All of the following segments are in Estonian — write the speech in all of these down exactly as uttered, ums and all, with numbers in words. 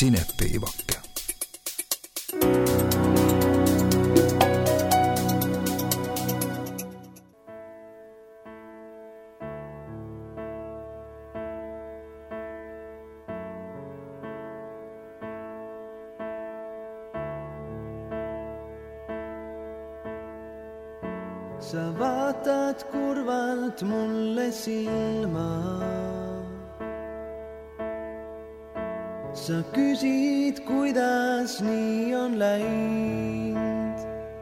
sinepiivake. Sa vaatad kurvalt mulle silma. Sa küsid, kuidas nii on läinud.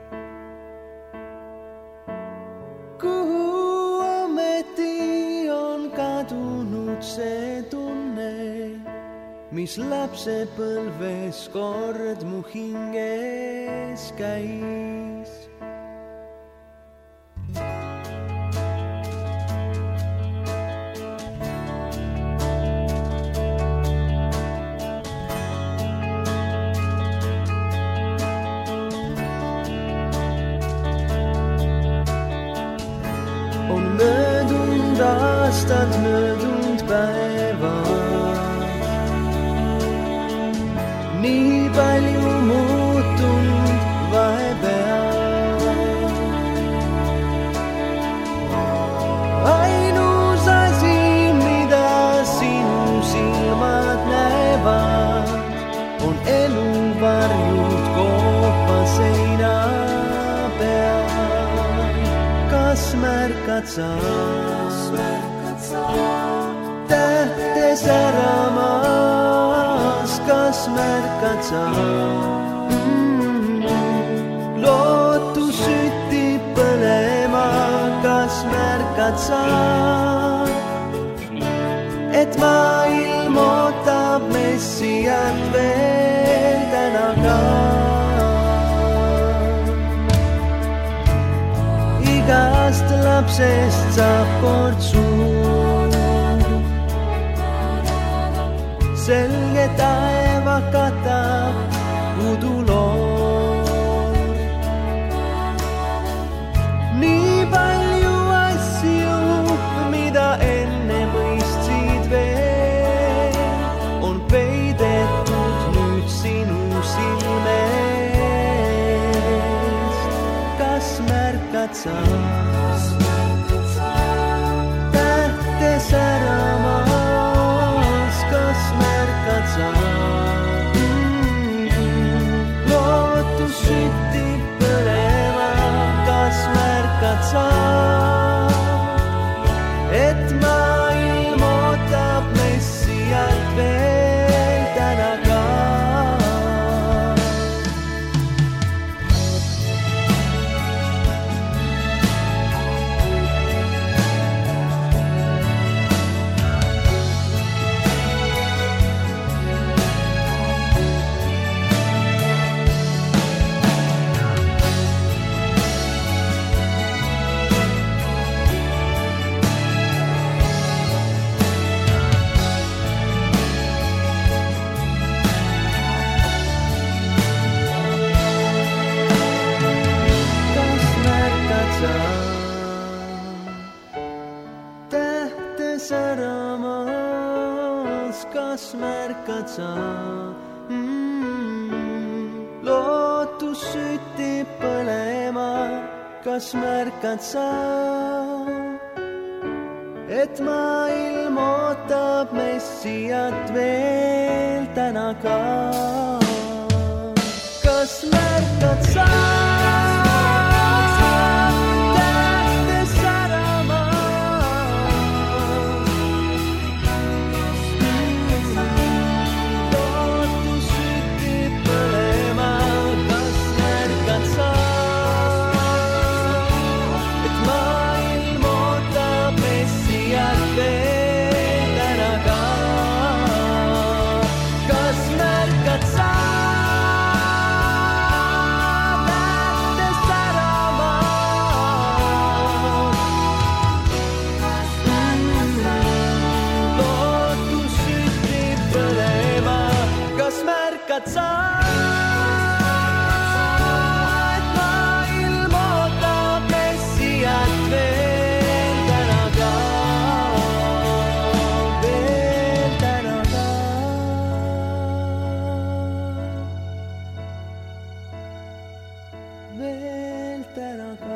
Kuhu ometi on kadunud see tunne, mis lapsepõlves kord mu hinges käis. Aastad möödunud päevad, nii palju muutunud vahepeal. Ainus asi, mida sinu silmad näevad, on elu varjud koopa seina peal. Kas märkad sa tähte säramas, kas märkad sa? Mm-hmm. Lootus süttib põlema, kas märkad sa? Et maailm ootab messijat veel täna ka. Igast lapsest saab kord suur, selge taeva katab uduloor. Nii palju asju, mida enne mõistsid veel, on peidetud nüüd sinu silmest. Kas märkad sa tähte säramas, kas märkad sa? Mm-hmm. Lootus süttib põlema, kas märkad sa? Et maailm ootab messijat veel täna ka. Kas märkad sa? Mm-hmm. Lootus süttib põlema, kas märkad sa? Et maailm ootab messijat veel täna ka. Kas märkad sa? Kas märkad sa? täna ka.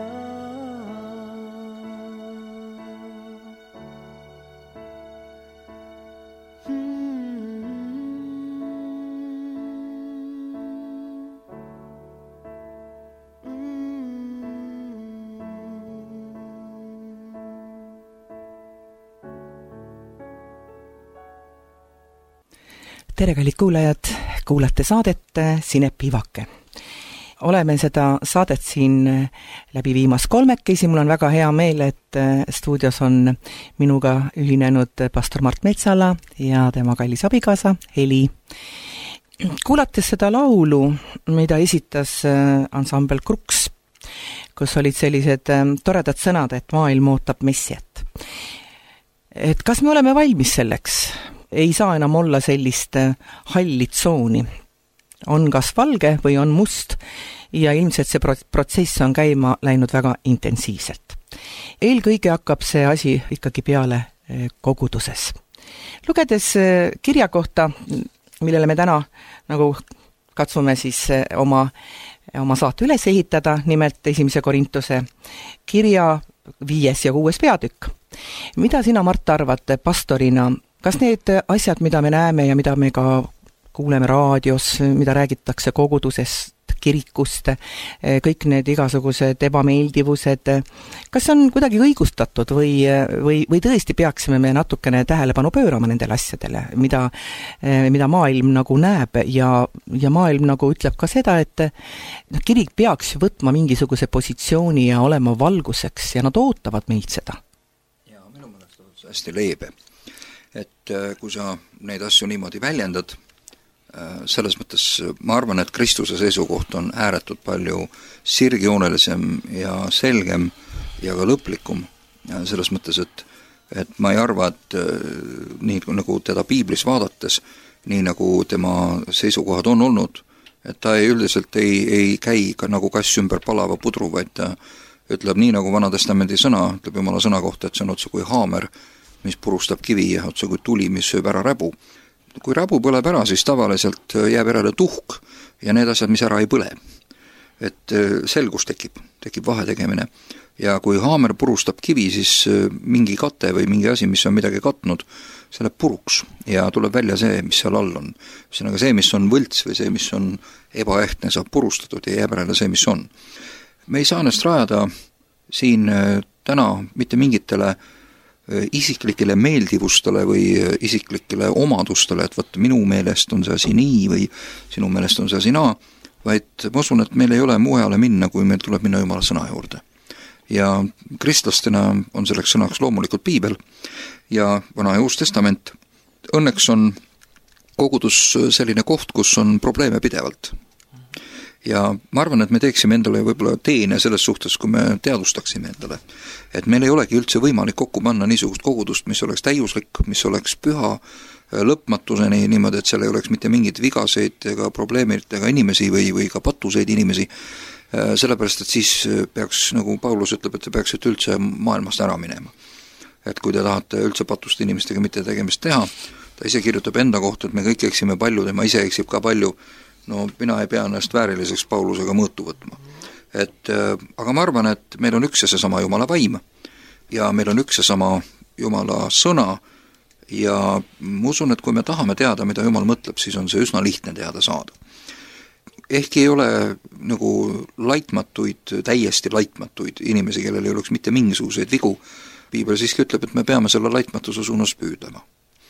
Tere, kallid kuulajad, kuulate saadet Sinepi Vake. Oleme seda saadet siin läbi viimas kolmekesi. Mul on väga hea meel, et stuudios on minuga ühinenud pastor Mart Metsala ja tema kallis abikaasa Heli. Kuulates seda laulu, mida esitas ansambel Kruks, kus olid sellised toredad sõnad, et maailm ootab messiat. Et kas me oleme valmis selleks? Ei saa enam olla sellist hallit tsooni. On kas valge või on must ja ilmselt see protsess on käima läinud väga intensiivselt. Eelkõige hakkab see asi ikkagi peale koguduses. Lugedes kirja kohta, millele me täna nagu katsume siis oma, oma saate üles ehitada, nimelt esimese Korintuse kirja viies ja kuues peatükk. Mida sina, Mart, arvad pastorina? Kas need asjad, mida me näeme ja mida me ka kuuleme raadios, mida räägitakse kogudusest, kirikust, kõik need igasugused ebameeldivused, kas on kuidagi õigustatud või, või, või tõesti peaksime me natukene tähelepanu pöörama nendele asjadele, mida, mida maailm nagu näeb ja, ja maailm nagu ütleb ka seda, et kirik peaks võtma mingisuguse positsiooni ja olema valguseks ja nad ootavad meilt seda? Ja minu meelest on see hästi leebe. Et kui sa neid asju niimoodi väljendad, selles mõttes ma arvan, et Kristuse seisukoht on ääretult palju sirgjoonelisem ja selgem ja ka lõplikum. Ja selles mõttes, et, et ma ei arva, et nii nagu teda piiblis vaadates, nii nagu tema seisukohad on olnud, et ta ei üldiselt ei, ei käi ka nagu kass ümber palava pudru, vaid ta ütleb nii nagu Vanatestamendi sõna, ütleb Jumala sõna kohta, et see on otse kui haamer, mis purustab kivi ja otse kui tuli, mis sööb ära räbu. Kui räbu põleb ära, siis tavaliselt jääb järele tuhk ja need asjad, mis ära ei põle. Et selgus tekib, tekib vahetegemine. Ja kui haamer purustab kivi, siis mingi kate või mingi asi, mis on midagi katnud, see läheb puruks ja tuleb välja see, mis seal all on. See on aga see, mis on võlts või see, mis on ebaehtne, saab purustatud ja jääb järele see, mis on. Me ei saa ennast rajada siin täna mitte mingitele isiklikele meeldivustele või isiklikele omadustele, et võtta minu meelest on see asi nii või sinu meelest on see asi naa, vaid ma usun, et meil ei ole mujale minna, kui meil tuleb minna Jumala sõna juurde. Ja kristlastena on selleks sõnaks loomulikult piibel ja Vana ja Uus Testament. Õnneks on kogudus selline koht, kus on probleeme pidevalt. Ja ma arvan, et me teeksime endale võib-olla teene selles suhtes, kui me teadustaksime endale. Et meil ei olegi üldse võimalik kokku panna niisugust kogudust, mis oleks täiuslik, mis oleks püha lõpmatuseni niimoodi, et seal ei oleks mitte mingit vigaseid ega probleemid ega inimesi või, või ka patuseid inimesi. Sellepärast, et siis peaks, nagu Paulus ütleb, et te peaksite üldse maailmast ära minema. Et kui te tahate üldse patuste inimestega mitte tegemist teha, ta ise kirjutab enda kohta, et me kõik eksime palju, tema ise eksib ka palju. No mina ei pea ennast vääriliseks Paulusega mõõtu võtma. Et, aga ma arvan, et meil on üks ja seesama Jumala vaim ja meil on üks ja sama Jumala sõna ja ma usun, et kui me tahame teada, mida Jumal mõtleb, siis on see üsna lihtne teada saada. Ehkki ei ole nagu laitmatuid, täiesti laitmatuid inimesi, kellel ei oleks mitte mingisuguseid vigu, piibel siiski ütleb, et me peame selle laitmatuse suunas püüdlema.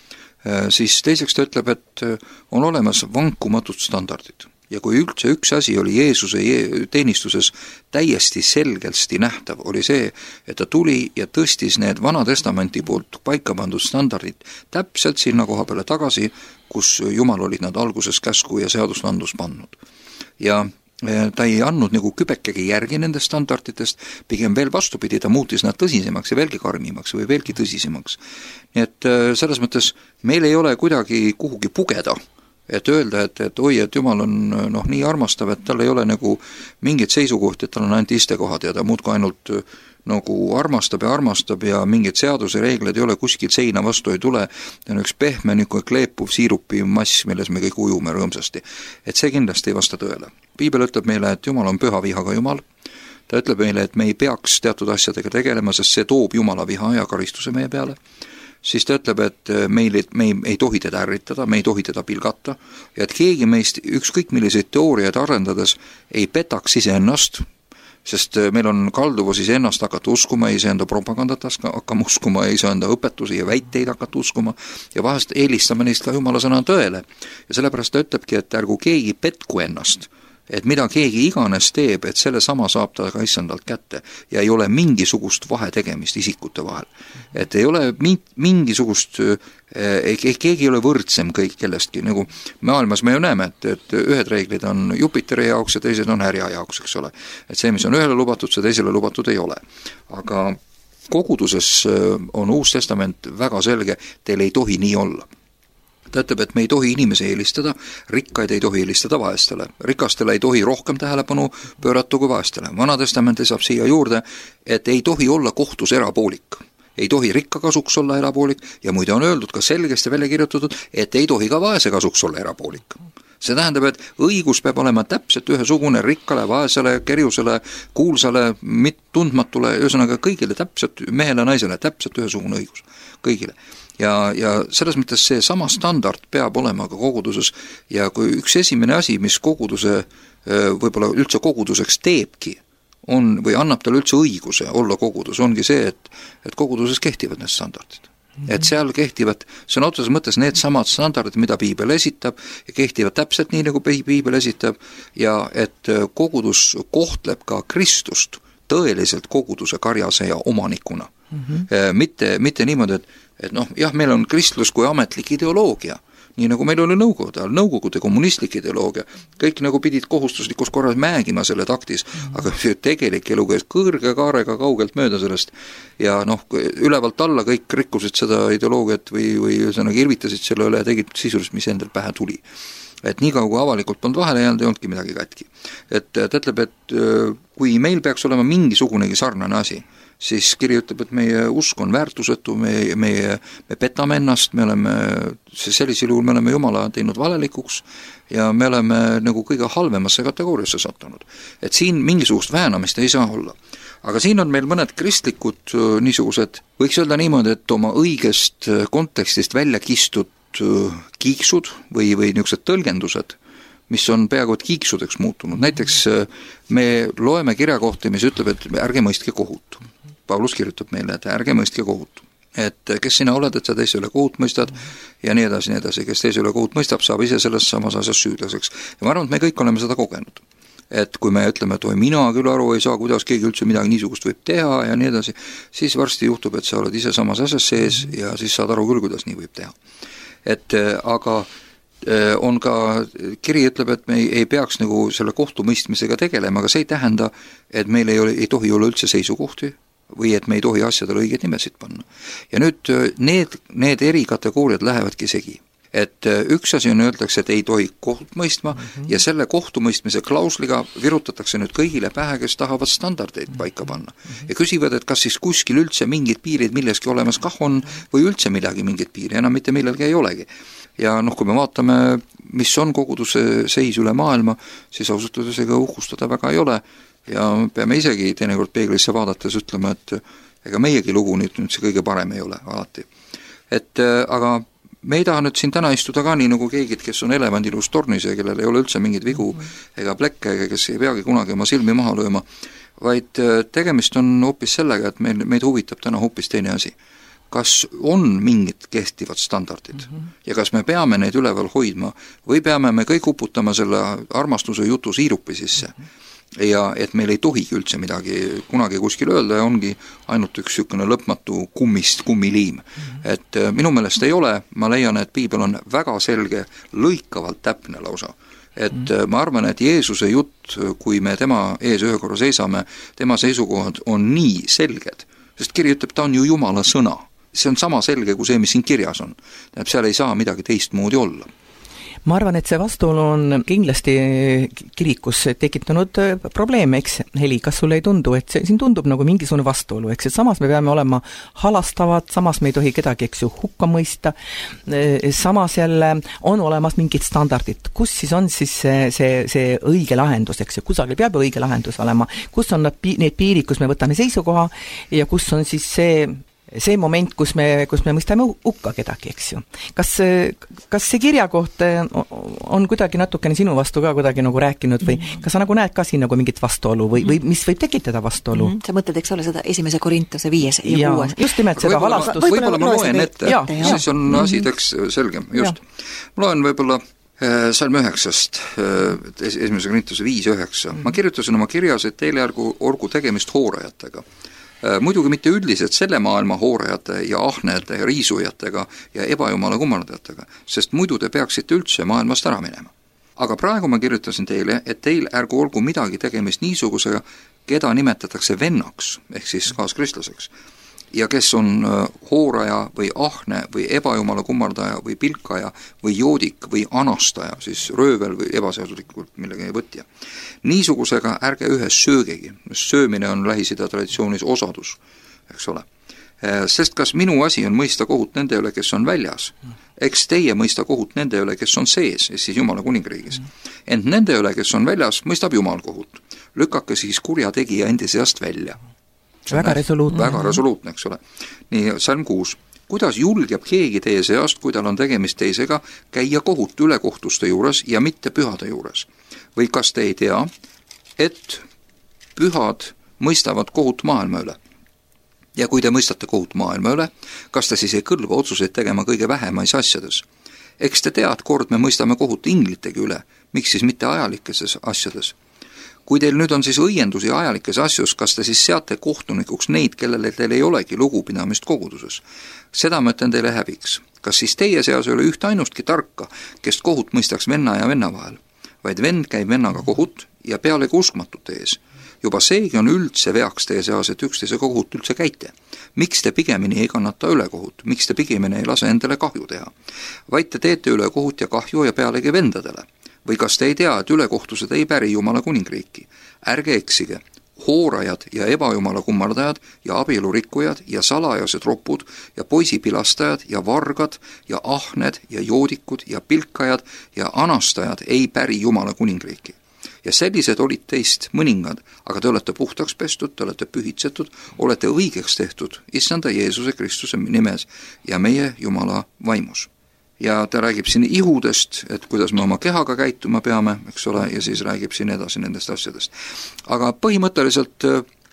Siis teiseks ta ütleb, et on olemas vankumatud standardid. Ja kui üldse üks asi oli Jeesuse teenistuses täiesti selgelsti nähtav, oli see, et ta tuli ja tõstis need Vana Testamenti poolt paika pandud standardid täpselt sinna koha peale tagasi, kus Jumal olid nad alguses käsku ja seaduslandus pannud. Ja ta ei andnud nagu kübekegi järgi nendest standarditest, pigem veel vastupidi, ta muutis nad tõsisemaks ja veelgi karmimaks või veelgi tõsisemaks. Nii et selles mõttes meil ei ole kuidagi kuhugi pugeda, et öelda, et, et oi, et Jumal on noh, nii armastav, et tal ei ole nagu mingit seisukohti, et tal on ainult istekohad ja ta muudku ainult nagu armastab ja armastab ja mingid seaduse reeglid ei ole, kuskilt seina vastu ei tule, ta on üks pehme niisugune kleepuv siirupi mass, milles me kõik ujume rõõmsasti. Et see kindlasti ei vasta tõele. Piibel ütleb meile, et Jumal on püha vihaga Jumal, ta ütleb meile, et me ei peaks teatud asjadega tegelema, sest see toob Jumala viha ja karistuse meie peale. Siis ta ütleb, et meil ei, me ei, ei tohi teda ärritada, me ei tohi teda pilgata ja et keegi meist ükskõik milliseid teooriaid arendades ei petaks iseennast, sest meil on kalduvus iseennast hakata uskuma, iseenda propagandat hakkama uskuma, iseenda õpetusi ja väiteid hakata uskuma ja vahest eelistame neist ka Jumala sõna tõele. Ja sellepärast ta ütlebki, et ärgu keegi petku ennast, et mida keegi iganes teeb, et selle sama saab ta ka issandalt kätte ja ei ole mingisugust vahetegemist isikute vahel. Et ei ole mingisugust, keegi ei ole võrdsem kõik kellestki, nagu maailmas me ju näeme, et, et ühed reeglid on Jupiteri jaoks ja teised on härja jaoks, eks ole. Et see, mis on ühele lubatud, see teisele lubatud ei ole. Aga koguduses on Uus Testament väga selge, teil ei tohi nii olla. Ta ütleb, et me ei tohi inimesi eelistada, rikkaid ei tohi eelistada vaestele. Rikastele ei tohi rohkem tähelepanu pöörata kui vaestele. Vanatestamenti saab siia juurde, et ei tohi olla kohtus erapoolik. Ei tohi rikka kasuks olla erapoolik ja muide on öeldud ka selgesti välja kirjutatud, et ei tohi ka vaese kasuks olla erapoolik. See tähendab, et õigus peab olema täpselt ühesugune rikkale, vaesele, kerjusele, kuulsale, tundmatule, ühesõnaga kõigile täpselt, mehele, naisele täpselt ühesugune õigus. Kõigile. Ja, ja selles mõttes see sama standard peab olema ka koguduses ja kui üks esimene asi, mis koguduse võib-olla üldse koguduseks teebki, on, või annab talle üldse õiguse olla kogudus, ongi see, et, et koguduses kehtivad need standardid. Mm-hmm. Et seal kehtivad, see on otseses mõttes need samad standardid, mida piibel esitab ja kehtivad täpselt nii, nagu piibel esitab ja et kogudus kohtleb ka Kristust tõeliselt koguduse karjase ja omanikuna. Mm-hmm. Mitte, mitte niimoodi, et et noh, jah, meil on kristlus kui ametlik ideoloogia, nii nagu meil oli nõukogude ajal, nõukogude kommunistlik ideoloogia, kõik nagu pidid kohustuslikus korras määgima selle taktis, mm-hmm. aga tegelik elu käis kõrge kaarega kaugelt mööda sellest ja noh, ülevalt alla kõik rikkusid seda ideoloogiat või, või ühesõnaga irvitasid selle üle ja tegid sisuliselt, mis endal pähe tuli. Et nii kaua kui avalikult polnud vahele jäänud, ei olnudki midagi katki. Et ta ütleb, et kui meil peaks olema mingisugunegi sarnane asi, siis kiri ütleb, et meie usk on väärtusetu, me, meie, me petame ennast, me oleme, sellisel juhul me oleme Jumala teinud valelikuks ja me oleme nagu kõige halvemasse kategooriasse sattunud. Et siin mingisugust väänamist ei saa olla. Aga siin on meil mõned kristlikud niisugused, võiks öelda niimoodi, et oma õigest kontekstist välja kistud kiiksud või, või niisugused tõlgendused, mis on peaaegu et kiiksudeks muutunud. Näiteks me loeme kirja kohti, mis ütleb, et ärge mõistke kohut. Paulus kirjutab meile, et ärge mõistke kohut. Et kes sina oled, et sa teise üle kohut mõistad ja nii edasi, nii edasi. Kes teise üle kohut mõistab, saab ise selles samas asjas süüdlaseks. Ja ma arvan, et me kõik oleme seda kogenud. Et kui me ütleme, et oi, mina küll aru ei saa, kuidas keegi üldse midagi niisugust võib teha ja nii edasi, siis varsti juhtub, et sa oled ise samas asjas sees ja siis saad aru küll, kuidas nii võib teha. Et aga on ka, kiri ütleb, et me ei, ei peaks nagu selle kohtumõistmisega tegelema, aga see ei tähenda, et meil ei, ole, ei tohi olla üldse seisukohti või et me ei tohi asjadele õigeid nimesid panna. Ja nüüd need, need eri kategooriad lähevadki segi. Et üks asi on öeldakse, et ei tohi kohut mõistma mm-hmm. ja selle kohtumõistmise klausliga virutatakse nüüd kõigile pähe, kes tahavad standardeid paika panna. Mm-hmm. Ja küsivad, et kas siis kuskil üldse mingid piirid milleski olemas kah on või üldse midagi mingid piiri, enam mitte millelgi ei olegi. Ja noh, kui me vaatame, mis on koguduse seis üle maailma, siis ausutades ega uhkustada väga ei ole ja peame isegi teinekord peeglisse vaadates ütlema, et ega meiegi lugu nüüd, nüüd see kõige parem ei ole alati. Et aga me ei taha nüüd siin täna istuda ka nii nagu keegid, kes on elevandilus tornis ja kellel ei ole üldse mingid vigu ega plekke, kes ei peagi kunagi oma silmi maha lööma, vaid tegemist on hoopis sellega, et meil, meid huvitab täna hoopis teine asi. Kas on mingid kehtivad standardid mm-hmm. ja kas me peame neid üleval hoidma või peame me kõik uputama selle armastuse jutu siirupi sisse mm-hmm. ja et meil ei tohigi üldse midagi kunagi kuskil öelda ja ongi ainult üks niisugune lõpmatu kummist kummiliim. Mm-hmm. Et minu meelest ei ole, ma leian, et piibel on väga selge, lõikavalt täpne lausa. Et mm-hmm. ma arvan, et Jeesuse jutt, kui me tema ees ühe korra seisame, tema seisukohad on nii selged, sest kiri ütleb, ta on ju Jumala sõna. See on sama selge kui see, mis siin kirjas on. Tähendab, seal ei saa midagi teistmoodi olla. ma arvan, et see vastuolu on kindlasti kirikus tekitanud probleeme, eks Heli, kas sulle ei tundu, et see, siin tundub nagu mingisugune vastuolu, eks, et samas me peame olema halastavad, samas me ei tohi kedagi, eks ju, hukka mõista, samas jälle on olemas mingid standardid, kus siis on siis see, see, see õige lahendus, eks ju, kusagil peab õige lahendus olema, kus on need piirid, kus me võtame seisukoha ja kus on siis see see moment, kus me, kus me mõistame hukka kedagi, eks ju. Kas, kas see kirjakoht on kuidagi natukene sinu vastu ka kuidagi nagu rääkinud või kas sa nagu näed ka siin nagu mingit vastuolu või, või mis võib tekitada vastuolu? Mm-hmm. Sa mõtled, eks ole, seda esimese Korintuse viies ja, ja kuues. Just nimelt seda võib-olla, halastust. Võib-olla ma loen ette, ja, siis on mm-hmm. asi teks selgem, just. Ja. Ma loen võib-olla salm üheksast, esimese Korintuse viis üheksa. Mm-hmm. Ma kirjutasin oma kirjas, et teile ärgu orgu tegemist hoorajatega. Muidugi mitte üldiselt selle maailma hoorajate ja ahnejate ja riisujatega ja ebajumala kummardajatega, sest muidu te peaksite üldse maailmast ära minema. Aga praegu ma kirjutasin teile, et teil ärgu olgu midagi tegemist niisugusega, keda nimetatakse vennaks, ehk siis kaaskristlaseks, ja kes on hooraja või ahne või ebajumala kummardaja või pilkaja või joodik või anastaja, siis röövel või ebaseaduslikult millegi võtja. Niisugusega ärge ühes söögegi, söömine on Lähis-Ida traditsioonis osadus, eks ole. Sest kas minu asi on mõista kohut nende üle, kes on väljas, eks teie mõista kohut nende üle, kes on sees, siis Jumala kuningriigis. Ent nende üle, kes on väljas, mõistab Jumal kohut. Lükake siis kurja tegija endi seast välja. Väga resoluutne. Väga resoluutne, eks ole. Nii, salm kuus. Kuidas julgeb keegi teie seast, kui tal on tegemist teisega, käia kohut ülekohtuste juures ja mitte pühade juures? Või kas te ei tea, et pühad mõistavad kohut maailma üle? Ja kui te mõistate kohut maailma üle, kas te siis ei kõlba otsuseid tegema kõige vähemais asjades? Eks te tead, kord me mõistame kohut inglitegi üle, miks siis mitte ajalikeses asjades? Kui teil nüüd on siis õiendusi ajalikes asjus, kas te siis seate kohtunikuks neid, kellele teil ei olegi lugupidamist koguduses? Seda ma ütlen teile häbiks. Kas siis teie seas ei ole üht ainustki tarka, kes kohut mõistaks venna ja venna vahel? Vaid vend käib vennaga kohut ja pealegi uskmatute ees. Juba seegi on üldse veaks teie seas, et üksteise kohut üldse käite. Miks te pigemini ei kannata üle kohut? Miks te pigemini ei lase endale kahju teha? Vaid te teete üle kohut ja kahju ja pealegi vendadele. Või kas te ei tea, et ülekohtused ei päri Jumala kuningriiki? Ärge eksige, hoorajad ja ebajumala kummardajad ja abielurikkujad ja salajased ropud ja poisipilastajad ja vargad ja ahned ja joodikud ja pilkajad ja anastajad ei päri Jumala kuningriiki. Ja sellised olid teist mõningad, aga te olete puhtaks pestud, te olete pühitsetud, olete õigeks tehtud Issanda Jeesuse Kristuse nimes ja meie Jumala vaimus. Ja ta räägib siin ihudest, et kuidas me oma kehaga käituma peame, eks ole, ja siis räägib siin edasi nendest asjadest. Aga põhimõtteliselt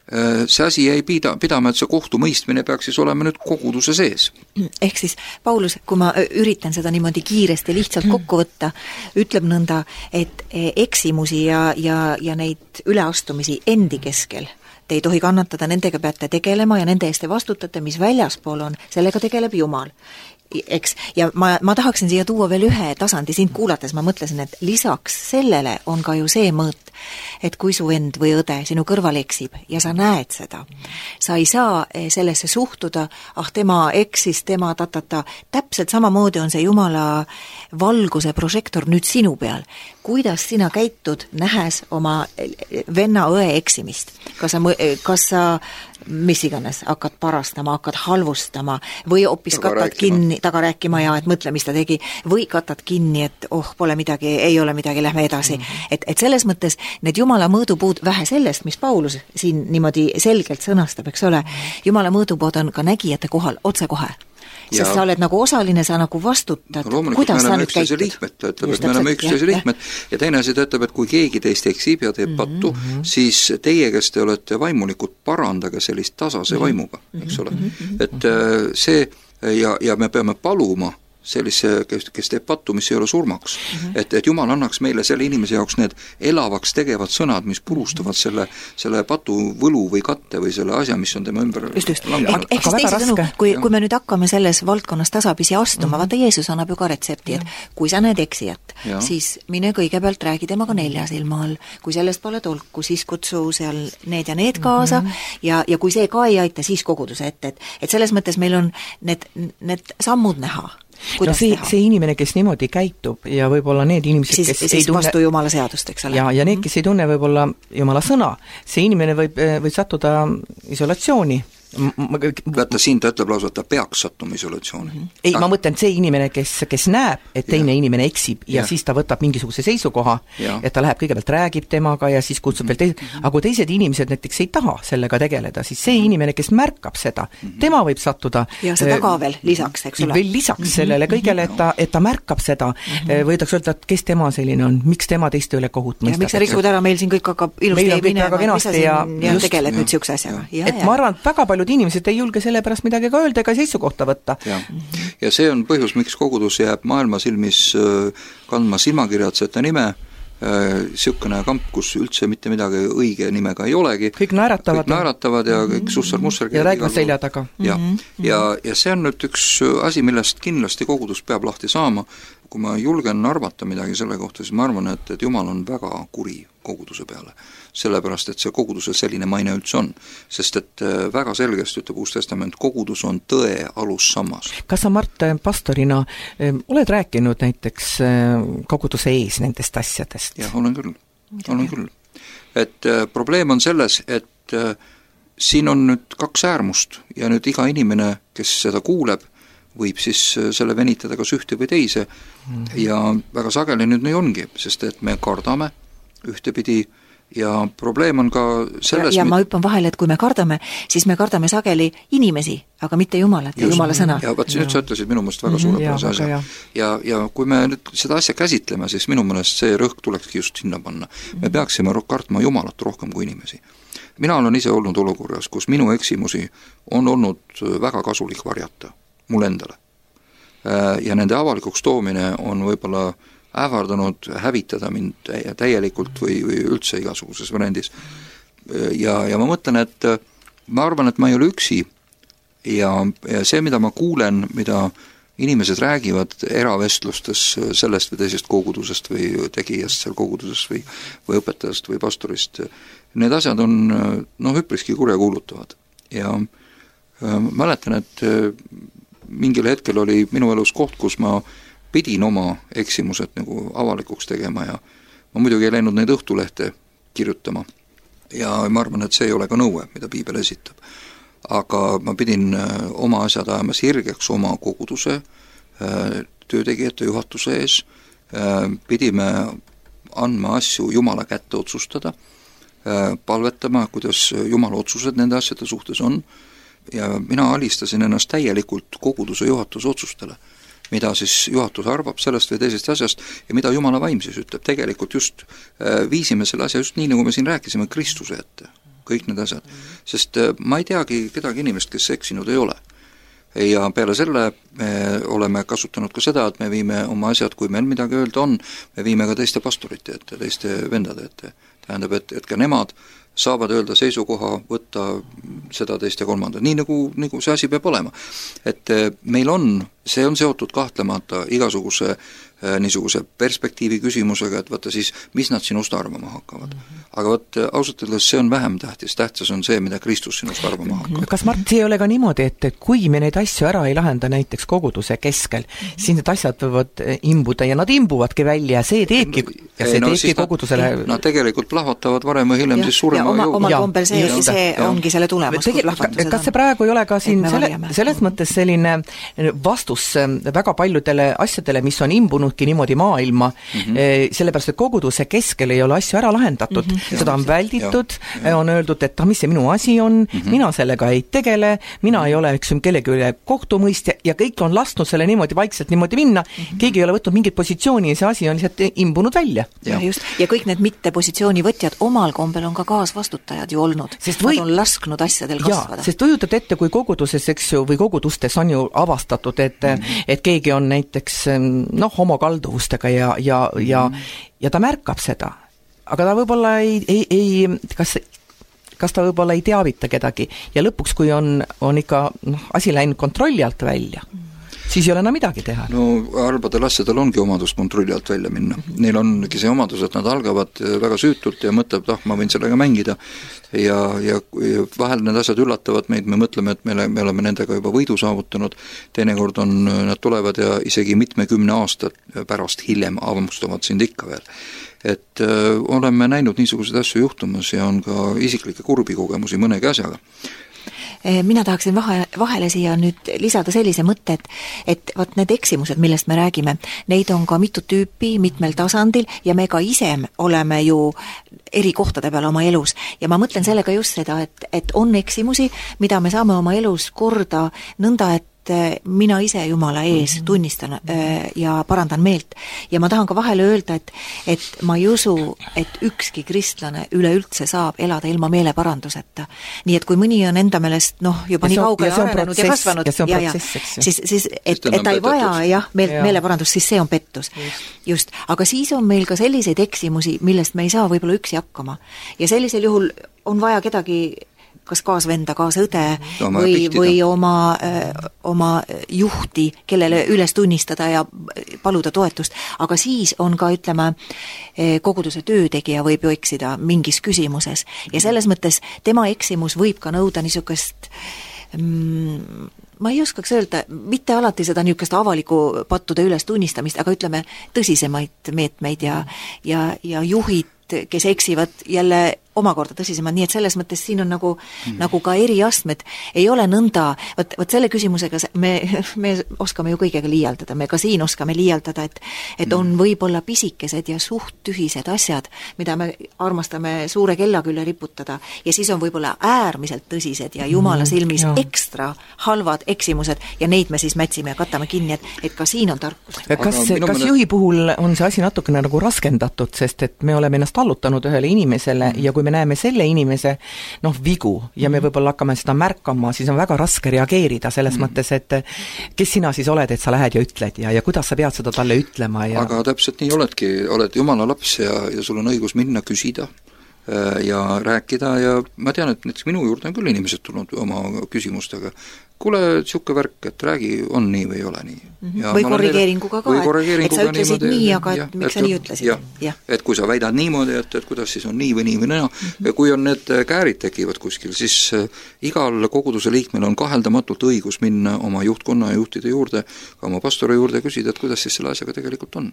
see asi jäi pida, pidama, et see kohtumõistmine peaks siis olema nüüd koguduse sees. Ehk siis, Paulus, kui ma üritan seda niimoodi kiiresti lihtsalt kokku võtta, ütleb nõnda, et eksimusi ja, ja, ja neid üleastumisi endi keskel te ei tohi kannatada, nendega peate tegelema ja nende eest te vastutate, mis väljaspool on, sellega tegeleb Jumal. Eks, ja ma, ma tahaksin siia tuua veel ühe tasandi, sind kuulates ma mõtlesin, et lisaks sellele on ka ju see mõõt, et kui su vend või õde sinu kõrval eksib ja sa näed seda, sa ei saa sellesse suhtuda, ah tema eksis, tema tatata, täpselt samamoodi on see Jumala valguse prožektor nüüd sinu peal. Kuidas sina käitud, nähes oma venna õe eksimist? Kas sa, kas sa mis iganes, hakkad parastama, hakkad halvustama või hoopis taga katad rääkima. kinni, taga rääkima ja et mõtle, mis ta tegi, või katad kinni, et oh, pole midagi, ei ole midagi, lähme edasi. Mm-hmm. Et, et selles mõttes need Jumala mõõdupuud, vähe sellest, mis Paulus siin niimoodi selgelt sõnastab, eks ole, Jumala mõõdupuud on ka nägijate kohal otsekohe. Sest ja, sa oled nagu osaline, sa nagu vastutad, no, kuidas sa nüüd käitud. Liikmed, ta ütleb, et me oleme üksteise liikmed ja teine asi ta ütleb, et kui keegi teist eksib ja teeb pattu, mm-hmm. siis teie, kes te olete vaimulikud, parandage sellist tasase mm-hmm. vaimuga, eks ole. Mm-hmm. Et see ja, ja me peame paluma sellise, kes, kes teeb pattu, mis ei ole surmaks. Mm-hmm. Et, et Jumal annaks meile selle inimese jaoks need elavaks tegevad sõnad, mis purustavad selle, selle patu võlu või katte või selle asja, mis on tema ümber just, just. Ehk, ehk siis teisi sõnu, kui, kui me nüüd hakkame selles valdkonnas tasapisi astuma, mm-hmm. vaata Jeesus annab ju ka retsepti, et kui sa näed eksijat, ja. siis mine kõigepealt räägi temaga nelja silma all. Kui sellest pole tolku, siis kutsu seal need ja need kaasa mm-hmm. ja, ja kui see ka ei aita, siis koguduse ette. Et, et selles mõttes meil on need, need sammud näha. kuidas no see, teha? see inimene, kes niimoodi käitub ja võib-olla need inimesed, siis, kes siis ei tunne vastu Jumala seadust, eks ole? ja, ja need, kes ei tunne võib-olla Jumala sõna, see inimene võib, võib sattuda isolatsiooni. Vaata, siin ta ütleb lausa, et ta peaks sattuma isolatsiooni. Mm -hmm. Ei, ma mõtlen, see inimene, kes, kes näeb, et teine ja. inimene eksib ja, ja siis ta võtab mingisuguse seisukoha, ja. et ta läheb kõigepealt räägib temaga ja siis kutsub veel teised, mm -hmm. aga kui teised inimesed näiteks ei taha sellega tegeleda, siis see inimene, kes märkab seda, mm -hmm. tema võib sattuda ja seda ka veel lisaks, eks ole? Veel lisaks mm -hmm. sellele kõigele, et ta, et ta märkab seda, mm -hmm. võidaks öelda, et kes tema selline on, miks tema teiste üle kohut mõistab. Ja miks sa rikud ära, meil siin kõik hakkab ilusti ei minema, mis sa siin ja, ja tegeled nüüd siukse asjaga. Et ja. ma arvan, et väga paljud inimesed ei julge sellepärast midagi ka öelda ega seisukohta võtta. Ja. ja see on põhjus, miks kogudus jääb maailma silmis kandma silmakirjatsete nime, siukene kamp, kus üldse mitte midagi õige nimega ei olegi. Kõik naeratavad. Kõik naeratavad ja kõik sussar-mussar. Ja räägivad selja taga. Ja, mm -hmm. ja, ja see on nüüd üks asi, millest kindlasti kogudus peab lahti saama. Kui ma julgen arvata midagi selle kohta, siis ma arvan, et, et Jumal on väga kuri koguduse peale. Sellepärast, et see koguduse selline maine üldse on. Sest et väga selgesti ütleb Uus Testament, kogudus on tõe alussammas. Kas sa, Mart, pastorina oled rääkinud näiteks koguduse ees nendest asjadest? Jah, olen küll. Olen küll. Et äh, probleem on selles, et äh, siin on nüüd kaks äärmust ja nüüd iga inimene, kes seda kuuleb, võib siis selle venitada kas ühte või teise mm -hmm. ja väga sageli nüüd nii ongi, sest et me kardame ühtepidi ja probleem on ka selles... Ja, ja ma hüppan vahele, et kui me kardame, siis me kardame sageli inimesi, aga mitte Jumalat ja Jumala sõna. Ja vaat nüüd sa ütlesid minu mõelest väga suure mm -hmm. asja. Ja, ja, ja kui me nüüd seda asja käsitleme, siis minu mõelest see rõhk tulekski just sinna panna. Mm -hmm. Me peaksime kartma Jumalat rohkem kui inimesi. Mina olen ise olnud olukorras, kus minu eksimusi on olnud väga kasulik varjata mul endale. Ja nende avalikuks toomine on võib-olla ähvardanud hävitada mind täielikult või, või üldse igasuguses variandis. Ja, ja ma mõtlen, et ma arvan, et ma ei ole üksi ja, ja see, mida ma kuulen, mida inimesed räägivad eravestlustes sellest või teisest kogudusest või tegijast seal koguduses või, või õpetajast või pastorist, need asjad on noh, üpriski kurjakuulutavad. Ja mäletan, et mingil hetkel oli minu elus koht, kus ma pidin oma eksimused nagu avalikuks tegema ja ma muidugi ei läinud neid Õhtulehte kirjutama. Ja ma arvan, et see ei ole ka nõue, mida piibel esitab. Aga ma pidin oma asjad ajama sirgeks oma koguduse, töötegijate juhatuse ees, pidime andma asju Jumala kätte otsustada, palvetama, kuidas Jumala otsused nende asjade suhtes on, ja mina alistasin ennast täielikult koguduse juhatuse otsustele, mida siis juhatus arvab sellest või teisest asjast ja mida Jumala vaim siis ütleb. Tegelikult just viisime selle asja just nii, nagu me siin rääkisime, Kristuse ette, kõik need asjad. Sest ma ei teagi kedagi inimest, kes eksinud ei ole. Ja peale selle me oleme kasutanud ka seda, et me viime oma asjad, kui meil midagi öelda on, me viime ka teiste pastorite ette, teiste vendade ette. Tähendab, et, et ka nemad saavad öelda seisukoha, võtta seda teist ja kolmandat, nii nagu, nagu see asi peab olema. Et meil on, see on seotud kahtlemata igasuguse äh, niisuguse perspektiivi küsimusega, et vaata siis, mis nad sinust arvama hakkavad. Aga vaat ausalt öeldes see on vähem tähtis, tähtsas on see, mida Kristus sinust arvama hakkab. Kas Mart, see ei ole ka niimoodi, et kui me neid asju ära ei lahenda näiteks koguduse keskel, mm-hmm. siis need asjad võivad imbuda ja nad imbuvadki välja ja see teebki, ja see no, teebki kogudusele... Nad, nad tegelikult plahvatavad varem või hiljem ja, siis surema oma, oma kombel see, ja, see ja. ongi selle tulemus. Tege, kas see praegu ei ole ka siin selle, selles mõttes selline vastus väga paljudele asjadele, mis on imbunudki niimoodi maailma, mm-hmm. sellepärast, et koguduse keskel ei ole asju ära lahendatud, mm-hmm. seda on välditud, ja, ja. on öeldud, et mis see minu asi on, mm-hmm. mina sellega ei tegele, mina mm-hmm. ei ole üks kellegi üle kohtumõistja ja kõik on lasknud selle niimoodi vaikselt niimoodi minna, mm-hmm. keegi ei ole võtnud mingit positsiooni ja see asi on lihtsalt imbunud välja. Ja, just. ja kõik need mitte positsiooni võtjad omal kombel on ka kaasvastutajad ju olnud, sest või... nad on lasknud asjadel kasvada. Sest ujutad ette, kui koguduses, eks ju, või kogudustes on ju avastatud, et, mm-hmm. et keegi on näiteks noh, homokalduvustega ja, ja, ja, mm-hmm. ja ta märkab seda, aga ta võib-olla ei, ei, ei kas, kas ta võib-olla ei teavita kedagi ja lõpuks, kui on, on ikka noh, asi läinud kontrolli alt välja, siis ei ole enam midagi teha. No halbadel asjadel ongi omadus kontrolli alt välja minna. Neil ongi see omadus, et nad algavad väga süütult ja mõtleb, et ah, ma võin sellega mängida ja, ja, ja vahel need asjad üllatavad meid, me mõtleme, et me, me oleme nendega juba võidu saavutanud, teinekord on, nad tulevad ja isegi mitmekümne aastat pärast hiljem avamustavad sind ikka veel. Et öö, oleme näinud niisuguseid asju juhtumas ja on ka isiklikke kurbi kogemusi mõnegi asjaga. Mina tahaksin vahe, vahele siia nüüd lisada sellise mõtte, et, et vaat need eksimused, millest me räägime, neid on ka mitu tüüpi, mitmel tasandil ja me ka ise oleme ju eri kohtade peal oma elus. Ja ma mõtlen sellega just seda, et, et on eksimusi, mida me saame oma elus korda nõnda, et mina ise Jumala ees tunnistan ja parandan meelt. Ja ma tahan ka vahele öelda, et, et ma ei usu, et ükski kristlane üleüldse saab elada ilma meeleparanduseta. Nii et kui mõni on enda meelest noh, juba ja nii kaugele arenenud ja kasvanud, ja ja, ja, siis, siis et, et ta ei vaja jah, meel, meeleparandust, siis see on pettus. Just. Aga siis on meil ka selliseid eksimusi, millest me ei saa võib-olla üksi hakkama. Ja sellisel juhul on vaja kedagi kas kaasvenda, kaasõde või, või oma, oma juhti, kellele üles tunnistada ja paluda toetust. Aga siis on ka, ütleme, koguduse töötegija võib ju eksida mingis küsimuses. Ja selles mõttes tema eksimus võib ka nõuda niisugust mm, ma ei oskaks öelda, mitte alati seda niisugust avaliku pattude üles tunnistamist, aga ütleme tõsisemaid meetmeid ja, ja, ja juhid, kes eksivad jälle omakorda tõsisemad, nii et selles mõttes siin on nagu, mm. nagu ka eri astmed, ei ole nõnda, võt, võt selle küsimusega me, me oskame ju kõigega liialdada, me ka siin oskame liialdada, et, et on võib-olla pisikesed ja suht tühised asjad, mida me armastame suure kella külle riputada ja siis on võib-olla äärmiselt tõsised ja Jumala silmis mm, ekstra halvad eksimused ja neid me siis mätsime ja katame kinni, et, et ka siin on tarkus. Kas, kas mõne... juhi puhul on see asi natukene nagu raskendatud, sest et me oleme ennast allutanud ühele inimesele mm. ja kui me näeme selle inimese noh, vigu ja me võib-olla hakkame seda märkama, siis on väga raske reageerida selles mm. mõttes, et kes sina siis oled, et sa lähed ja ütled ja, ja kuidas sa pead seda talle ütlema ja... Aga täpselt nii oledki, oled Jumala laps ja, ja sul on õigus minna küsida ja rääkida ja ma tean, et näiteks minu juurde on küll inimesed tulnud oma küsimustega, kuule, siuke värk, et räägi, on nii või ei ole nii. Ja või korrigeeringuga ka, et, et sa ütlesid niimoodi, nii, aga et, et miks sa nii ütlesid. Ja, ja. Et kui sa väidad niimoodi, et, et kuidas siis on nii või nii või näo, mm-hmm. kui on need käärid tekivad kuskil, siis igal koguduse liikmel on kaheldamatult õigus minna oma juhtkonna ja juhtide juurde, ka oma pastori juurde küsida, et kuidas siis selle asjaga tegelikult on.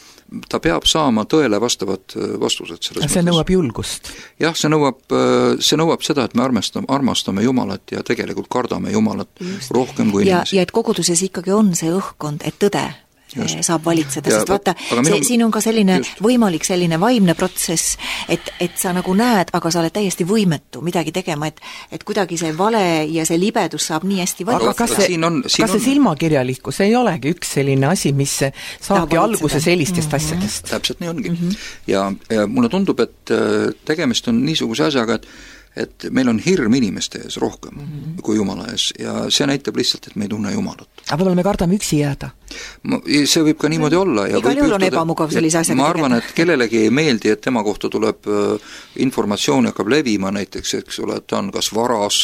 Ta peab saama tõele vastavad vastused selles see mõttes. Nõuab julgust. Jah, see nõuab, see nõuab seda, et me armastame, armastame Jumalat ja tegelikult kardame Jumalat Just. Rohkem kui ja, inimesi. Ja et koguduses ikkagi on see õhkkond, et tõde Just. Saab valitseda, ja, sest vaata, see, minu... siin on ka selline Just. Võimalik selline vaimne protsess, et, et sa nagu näed, aga sa oled täiesti võimetu midagi tegema, et, et kuidagi see vale ja see libedus saab nii hästi valitseda. Aga kas see, siin on, siin kas see on... silmakirjalikkus ei olegi üks selline asi, mis saabki alguse sellistest mm-hmm. asjadest? Täpselt nii ongi. Mm-hmm. Ja, ja mulle tundub, et tegemist on niisuguse asjaga, et et meil on hirm inimeste ees rohkem mm-hmm. kui Jumala ees ja see näitab lihtsalt, et me ei tunne Jumalat. Aga võib-olla me kardame üksi jääda? Ma, see võib ka niimoodi olla. Ja igal juhul on ebamugav sellise asjaga. Ma arvan, et kellelegi ei meeldi, et tema kohta tuleb informatsioon hakkab levima näiteks, eks ole, et ta on kas varas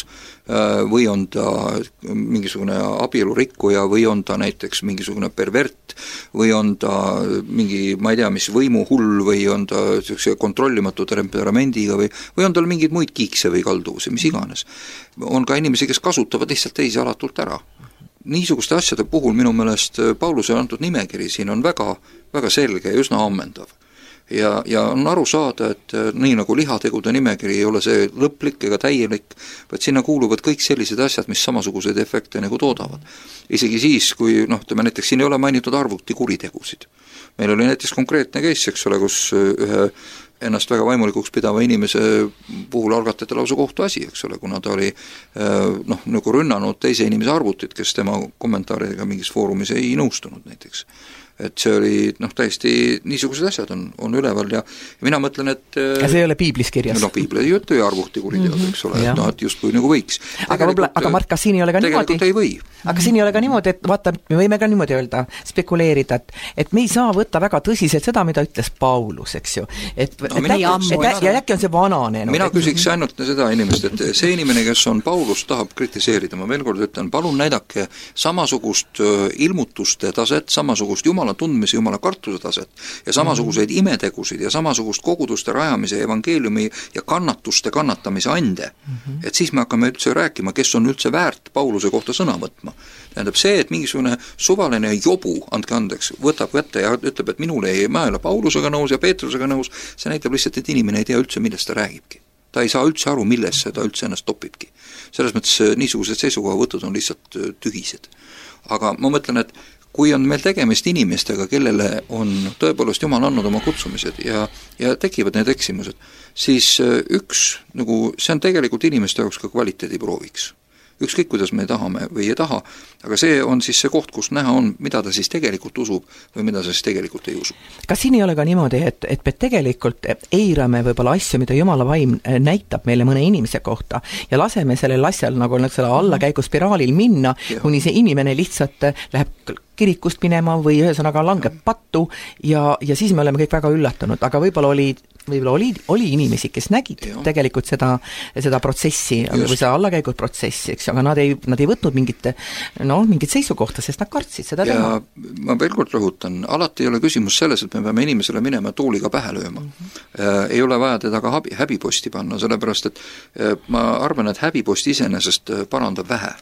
või on ta mingisugune abielurikkuja või on ta näiteks mingisugune pervert või on ta mingi, ma ei tea, mis võimuhull või on ta kontrollimatu temperamendiga või, või on tal mingid muid kiikse või kalduvusi, mis iganes. On ka inimesi, kes kasutavad lihtsalt teisi alatult ära. Niisuguste asjade puhul minu meelest Pauluse antud nimekiri siin on väga, väga selge ja üsna ammendav. Ja, ja on aru saada, et nii nagu lihategude nimekiri ei ole see lõplik ega täielik, vaid sinna kuuluvad kõik sellised asjad, mis samasuguseid efekte nagu toodavad. Isegi siis, kui noh, tõme näiteks siin ei ole mainitud arvuti kuritegusid. Meil oli näiteks konkreetne case, eks ole, kus ühe ennast väga vaimulikuks pidava inimese puhul algatati lausa kohtuasi, eks ole, kuna ta oli noh, nagu rünnanud teise inimese arvutit, kes tema kommentaaridega mingis foorumis ei nõustunud näiteks. Et see oli, noh, täiesti niisugused asjad on, on üleval ja mina mõtlen, et ja see ei ole piiblis kirjas? No piibli ei ütle ju arvuti kuriteod, eks ole, et noh, et just kui nagu võiks. Aga, võib-la, aga Mark, kas siin ei ole ka niimoodi? Tegelikult ei või. aga siin ei ole ka niimoodi, et vaata, me võime ka niimoodi öelda, spekuleerida, et, et me ei saa võtta väga tõsiselt seda, mida ütles Paulus, eks ju. Et, no, et, mina, et, et, ja äkki on see vanane. Mina küsiks ainult seda inimest, et see inimene, kes on Paulus, tahab kritiseerida. Ma veel kord ütlen, palun näidake samasugust ilmutuste taset, samasugust Jumala tundmise, Jumala kartuse taset ja samasuguseid mm-hmm. imetegusid ja samasugust koguduste rajamise, evangeeliumi ja kannatuste kannatamise ande. Mm-hmm. Et siis me hakkame üldse rääkima, kes on üldse väärt Pauluse kohta sõna võtma. Tähendab see, et mingisugune suvaline jobu, andke andeks, võtab kätte ja ütleb, et minule ei, ma ei ole Paulusega nõus ja Peetrusega nõus, see näitab lihtsalt, et inimene ei tea üldse, millest ta räägibki. Ta ei saa üldse aru, millesse ta üldse ennast topibki. Selles mõttes niisugused seisukohavõtud on lihtsalt tühised. Aga ma mõtlen, et kui on meil tegemist inimestega, kellele on tõepoolest Jumal andnud oma kutsumised ja, ja tekivad need eksimused, siis üks, nagu see on tegelikult inimeste jaoks ka kvaliteediprooviks. Ükskõik, kuidas me tahame või ei taha, aga see on siis see koht, kus näha on, mida ta siis tegelikult usub või mida ta siis tegelikult ei usu. Kas siin ei ole ka niimoodi, et, et me tegelikult eirame võib-olla asju, mida Jumala vaim näitab meile mõne inimese kohta ja laseme sellel asjal nagu selle allakäiguspiraalil minna, kuni see inimene lihtsalt läheb kirikust minema või ühesõnaga langeb pattu ja, ja siis me oleme kõik väga üllatunud, aga võib-olla oli võib-olla oli, oli inimesi, kes nägid ja. tegelikult seda, seda protsessi Just. või seda allakäigut protsessi, eks, aga nad ei, nad ei võtnud mingit, no, mingit seisukohta, sest nad kartsid seda ja teha. Ma veel kord rõhutan, alati ei ole küsimus selles, et me peame inimesele minema tuuliga pähe lööma. Mm-hmm. Ei ole vaja teda ka häbi, häbiposti panna, sellepärast et ma arvan, et häbipost iseenesest parandab vähe.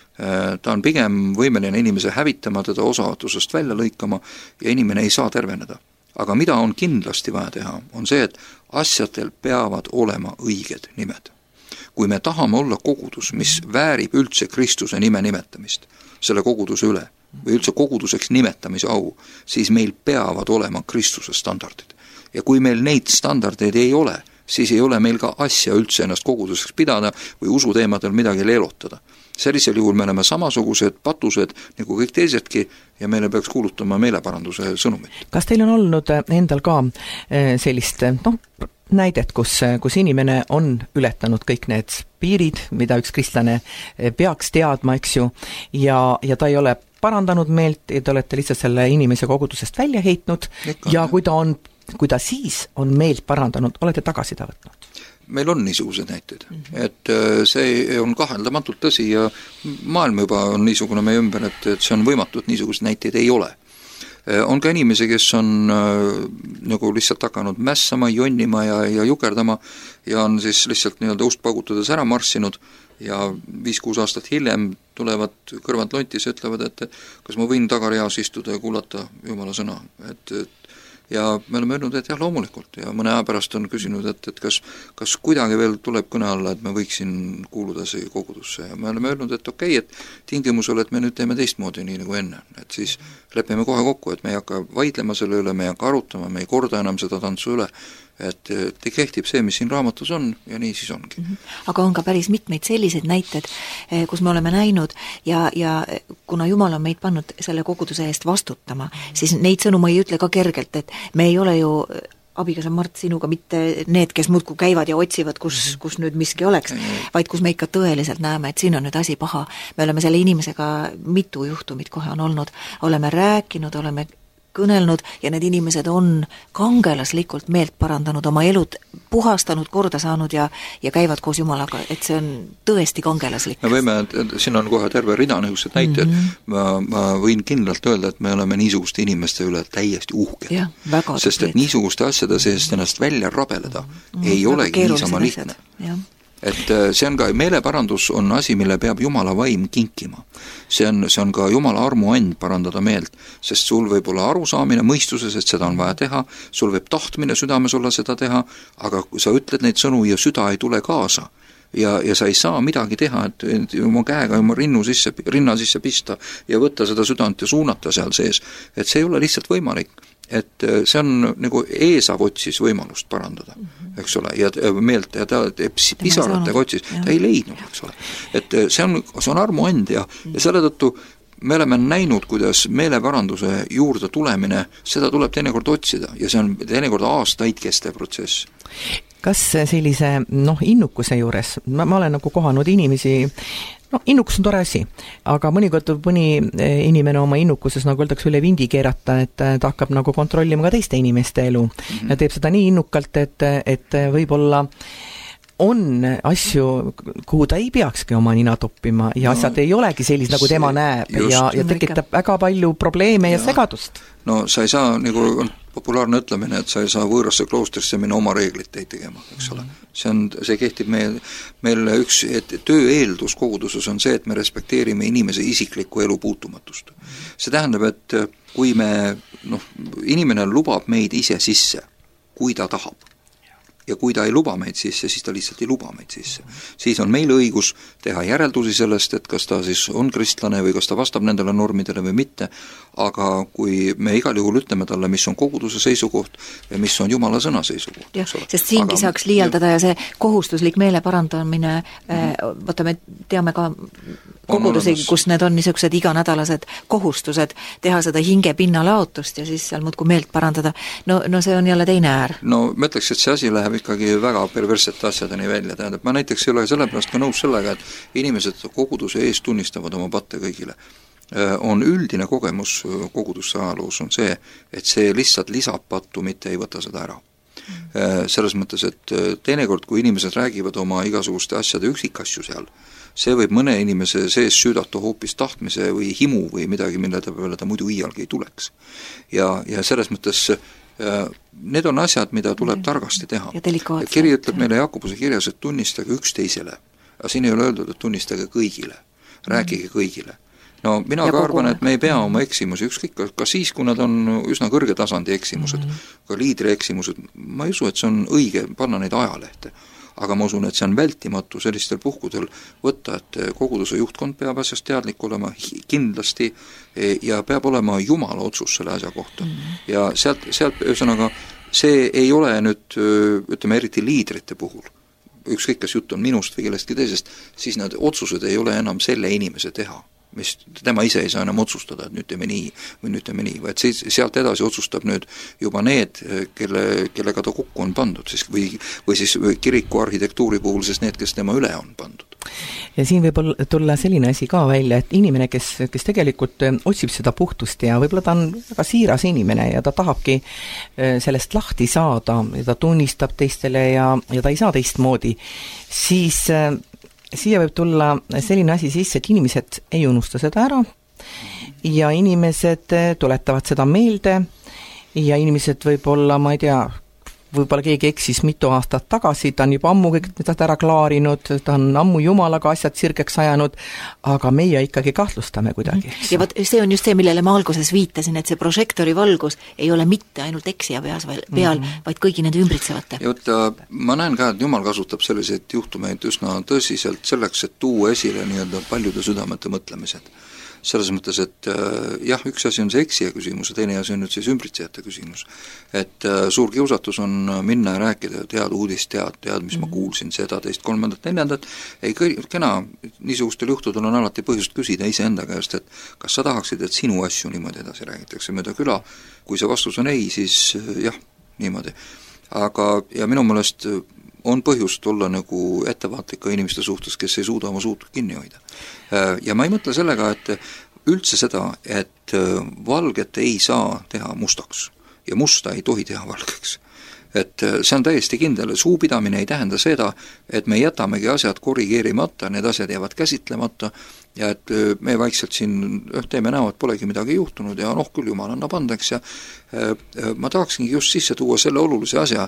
Ta on pigem võimeline inimese hävitama, teda osavatusest välja lõikama ja inimene ei saa terveneda. Aga mida on kindlasti vaja teha, on see, et asjadel peavad olema õiged nimed. Kui me tahame olla kogudus, mis väärib üldse Kristuse nime nimetamist, selle koguduse üle, või üldse koguduseks nimetamise au, siis meil peavad olema Kristuse standardid. Ja kui meil neid standardeid ei ole, siis ei ole meil ka asja üldse ennast koguduseks pidada või usuteemadel midagi leelotada. Sellisel juhul me oleme samasugused patused nagu kõik teisedki ja meile peaks kuulutama meeleparanduse sõnumit. Kas teil on olnud endal ka sellist noh, näidet, kus, kus inimene on ületanud kõik need piirid, mida üks kristlane peaks teadma, eks ju, ja, ja ta ei ole parandanud meelt ja te olete lihtsalt selle inimese kogudusest välja heitnud Eka, ja kui ta, on, kui ta siis on meelt parandanud, olete tagasi ta võtnud? Meil on niisugused näited, et see on kaheldamatult tõsi ja maailm juba on niisugune meie ümber, et, et see on võimatu, et niisugused näiteid ei ole. On ka inimesi, kes on nagu lihtsalt hakanud mässama, jonnima ja, ja jukerdama ja on siis lihtsalt nii-öelda ust paugutades ära marssinud ja viis-kuus aastat hiljem tulevad kõrvad lontis ja ütlevad, et kas ma võin tagareas istuda ja kuulata Jumala sõna, et, et ja me oleme öelnud, et jah, loomulikult ja mõne aja pärast on küsinud, et, et kas, kas kuidagi veel tuleb kõne alla, et me võiksin kuuluda see kogudusse ja me oleme öelnud, et okei, et tingimusel, et me nüüd teeme teistmoodi nii nagu enne, et siis lepime kohe kokku, et me ei hakka vaidlema selle üle, me ei hakka arutama, me ei korda enam seda tantsu üle, et, et kehtib see, mis siin raamatus on ja nii siis ongi. Aga on ka päris mitmeid sellised näited, kus me oleme näinud ja, ja kuna Jumal on meid pannud selle koguduse eest vastutama, siis neid sõnu ma ei ütle ka kergelt, et me ei ole ju abikaasa Mart sinuga mitte need, kes muudku käivad ja otsivad, kus, kus nüüd miski oleks, vaid kus me ikka tõeliselt näeme, et siin on nüüd asi paha. Me oleme selle inimesega mitu juhtumit kohe on olnud, oleme rääkinud, oleme kõnelnud ja need inimesed on kangelaslikult meelt parandanud, oma elud puhastanud, korda saanud ja, ja käivad koos Jumalaga, et see on tõesti kangelaslik. Me võime, siin on kohe terve rida niisugused näited, mm-hmm. ma, ma võin kindlalt öelda, et me oleme niisuguste inimeste üle täiesti uhked. Ja, sest et niisuguste asjade seest ennast välja rabeleda mm-hmm. ei väga olegi niisama lihtne. Et see on ka, meeleparandus on asi, mille peab Jumala vaim kinkima. See on, see on ka Jumala armuand parandada meelt, sest sul võib olla arusaamine mõistuses, et seda on vaja teha, sul võib tahtmine südames olla seda teha, aga kui sa ütled neid sõnu ja süda ei tule kaasa, ja, ja sa ei saa midagi teha, et, et oma käega oma rinnu sisse, rinna sisse pista ja võtta seda südant ja suunata seal sees, et see ei ole lihtsalt võimalik. Et see on nagu Eesav otsis võimalust parandada, eks ole, ja meelt ja ta pisaratega otsis, ta ei leidnud, eks ole. Et see on, see on armuand ja, ja selle tõttu me oleme näinud, kuidas meeleparanduse juurde tulemine, seda tuleb teinekord otsida ja see on teinekord aastaid kestev protsess. Kas sellise noh, innukuse juures, ma, ma olen nagu kohanud inimesi, no innukus on tore asi, aga mõnikord võib mõni inimene oma innukuses, nagu öeldakse, üle vindi keerata, et ta hakkab nagu kontrollima ka teiste inimeste elu mm-hmm. ja teeb seda nii innukalt, et, et võib-olla on asju, kuhu ta ei peakski oma nina toppima ja no, asjad ei olegi sellised, nagu tema näeb just, ja, ja tekitab väga palju probleeme ja, ja segadust. No sa ei saa, nagu on populaarne ütlemine, et sa ei saa võõrasse kloostrisse minna oma reeglit teid tegema, eks ole. See, on, see kehtib meil, meil üks, et töö eeldus koguduses on see, et me respekteerime inimese isiklikku elu puutumatust. See tähendab, et kui me, noh, inimene lubab meid ise sisse, kui ta tahab. Ja kui ta ei luba meid sisse, siis ta lihtsalt ei luba meid sisse. Siis on meil õigus teha järeldusi sellest, et kas ta siis on kristlane või kas ta vastab nendele normidele või mitte, aga kui me igal juhul ütleme talle, mis on koguduse seisukoht ja mis on Jumala sõna seisukoht. Jah, sest siingi aga, saaks liialdada ja see kohustuslik meele parandamine, mm-hmm. vaata me teame ka kogudusi, kus need on niisugused iganädalased kohustused teha seda hinge pinnalaotust ja siis seal muudku meelt parandada. No, no see on jälle teine äär. No ma ütleks, et see asi läheb ikkagi väga perverssete asjadeni välja. Tähendab, ma näiteks ei ole sellepärast ka nõus sellega, et inimesed koguduse ees tunnistavad oma patte kõigile. On üldine kogemus kogudusse ajaloos on see, et see lihtsalt lisab pattu, mitte ei võta seda ära. Mm. Selles mõttes, et teinekord, kui inimesed räägivad oma igasuguste asjade üksikasju seal, see võib mõne inimese sees süüdata hoopis tahtmise või himu või midagi, mille ta peale ta muidu iialgi ei tuleks. Ja, ja selles mõttes need on asjad, mida tuleb targasti teha. Kiri ütleb meile Jakobuse kirjas, et tunnistage üksteisele. Aga siin ei ole öeldud, et tunnistage kõigile. Rääkige kõigile. No mina ja ka arvan, et me ei pea oma eksimusi, ükskõik ka, ka siis, kui nad on üsna kõrge tasandi eksimused, mm-hmm. ka liidri eksimused, ma ei usu, et see on õige panna neid ajalehte. Aga ma usun, et see on vältimatu sellistel puhkudel võtta, et koguduse juhtkond peab asjast teadlik olema kindlasti ja peab olema Jumala otsus selle asja kohta. Mm-hmm. Ja sealt, sealt ühesõnaga, see ei ole nüüd, ütleme, eriti liidrite puhul, ükskõik kas jutt on minust või kellestki teisest, siis need otsused ei ole enam selle inimese teha, mis tema ise ei saa enam otsustada, et nüüd teeme nii või nüüd teeme nii, vaid siis sealt edasi otsustab nüüd juba need, kelle, kellega ta kokku on pandud, siis, või, või siis kiriku arhitektuuri puhul siis need, kes tema üle on pandud. Ja siin võib tulla selline asi ka välja, et inimene, kes, kes tegelikult otsib seda puhtust ja võib-olla ta on väga siiras inimene ja ta tahabki sellest lahti saada ja ta tunnistab teistele ja, ja ta ei saa teistmoodi, siis siia võib tulla selline asi sisse, et inimesed ei unusta seda ära ja inimesed tuletavad seda meelde ja inimesed võib-olla, ma ei tea, võib-olla keegi eksis mitu aastat tagasi, ta on juba ammu kõik need ära klaarinud, ta on ammu Jumalaga asjad sirgeks ajanud, aga meie ikkagi kahtlustame kuidagi. Ja võt, see on just see, millele ma alguses viitasin, et see prožektori valgus ei ole mitte ainult eksija peas peal, mm-hmm. vaid kõigi nende ümbritsevate. Ja võtta, ma näen ka, et Jumal kasutab selliseid juhtumeid üsna tõsiselt selleks, et tuua esile nii-öelda paljude südamete mõtlemised. Selles mõttes, et jah, üks asi on see eksija küsimus ja teine asi on nüüd siis ümbritsejate küsimus. Et suur kiusatus on minna ja rääkida, tead uudist, tead, tead, mis ma kuulsin, seda, teist, kolmandat, neljandat. Ei, kena, niisugustel juhtudel on alati põhjust küsida ise enda käest, et kas sa tahaksid, et sinu asju niimoodi edasi räägitakse mööda küla. Kui see vastus on ei, siis jah, niimoodi. Aga, ja minu mõelest on põhjust olla nagu ettevaatlik ka inimeste suhtes, kes ei suuda oma suud kinni hoida. Ja ma ei mõtle sellega, et üldse seda, et valget ei saa teha mustaks ja musta ei tohi teha valgeks. Et see on täiesti kindel, suupidamine ei tähenda seda, et me jätamegi asjad korrigeerimata, need asjad jäävad käsitlemata ja et me vaikselt siin teeme näo, et polegi midagi juhtunud ja noh, küll Jumal annab andeks ja ma tahaksingi just sisse tuua selle olulise asja,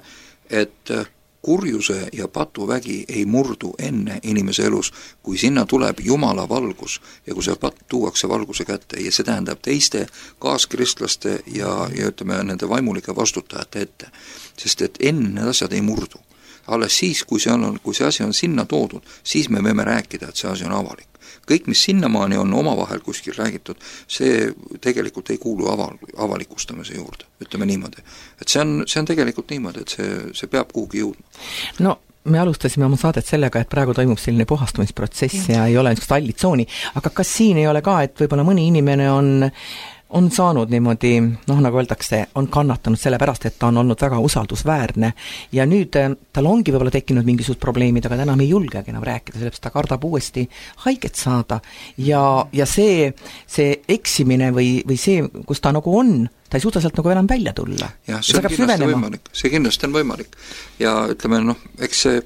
et kurjuse ja patuvägi ei murdu enne inimese elus, kui sinna tuleb Jumala valgus ja kui see patt tuuakse valguse kätte ja see tähendab teiste kaaskristlaste ja, ja ütleme nende vaimulike vastutajate ette. Sest et enne need asjad ei murdu. Alles siis, kui see, on, kui see asi on sinna toodud, siis me võime rääkida, et see asi on avalik. Kõik, mis sinnamaani on omavahel kuskil räägitud, see tegelikult ei kuulu aval, avalikustamise juurde, ütleme niimoodi. Et see on, see on tegelikult niimoodi, et see, see peab kuhugi jõudma. No, me alustasime oma saadet sellega, et praegu toimub selline puhastumisprotsess ja, ja ei ole niisugust hallitsooni, aga kas siin ei ole ka, et võib-olla mõni inimene on on saanud niimoodi, noh, nagu öeldakse, on kannatanud sellepärast, et ta on olnud väga usaldusväärne ja nüüd tal ongi võib-olla tekkinud mingisugused probleemid, aga ta enam ei julgegi enam rääkida, sellepärast ta kardab uuesti haiget saada ja, ja see, see eksimine või, või see, kus ta nagu on, ta ei suuda sealt nagu enam välja tulla. jah, see on kindlasti võimalik, see kindlasti on võimalik ja ütleme, noh, eks see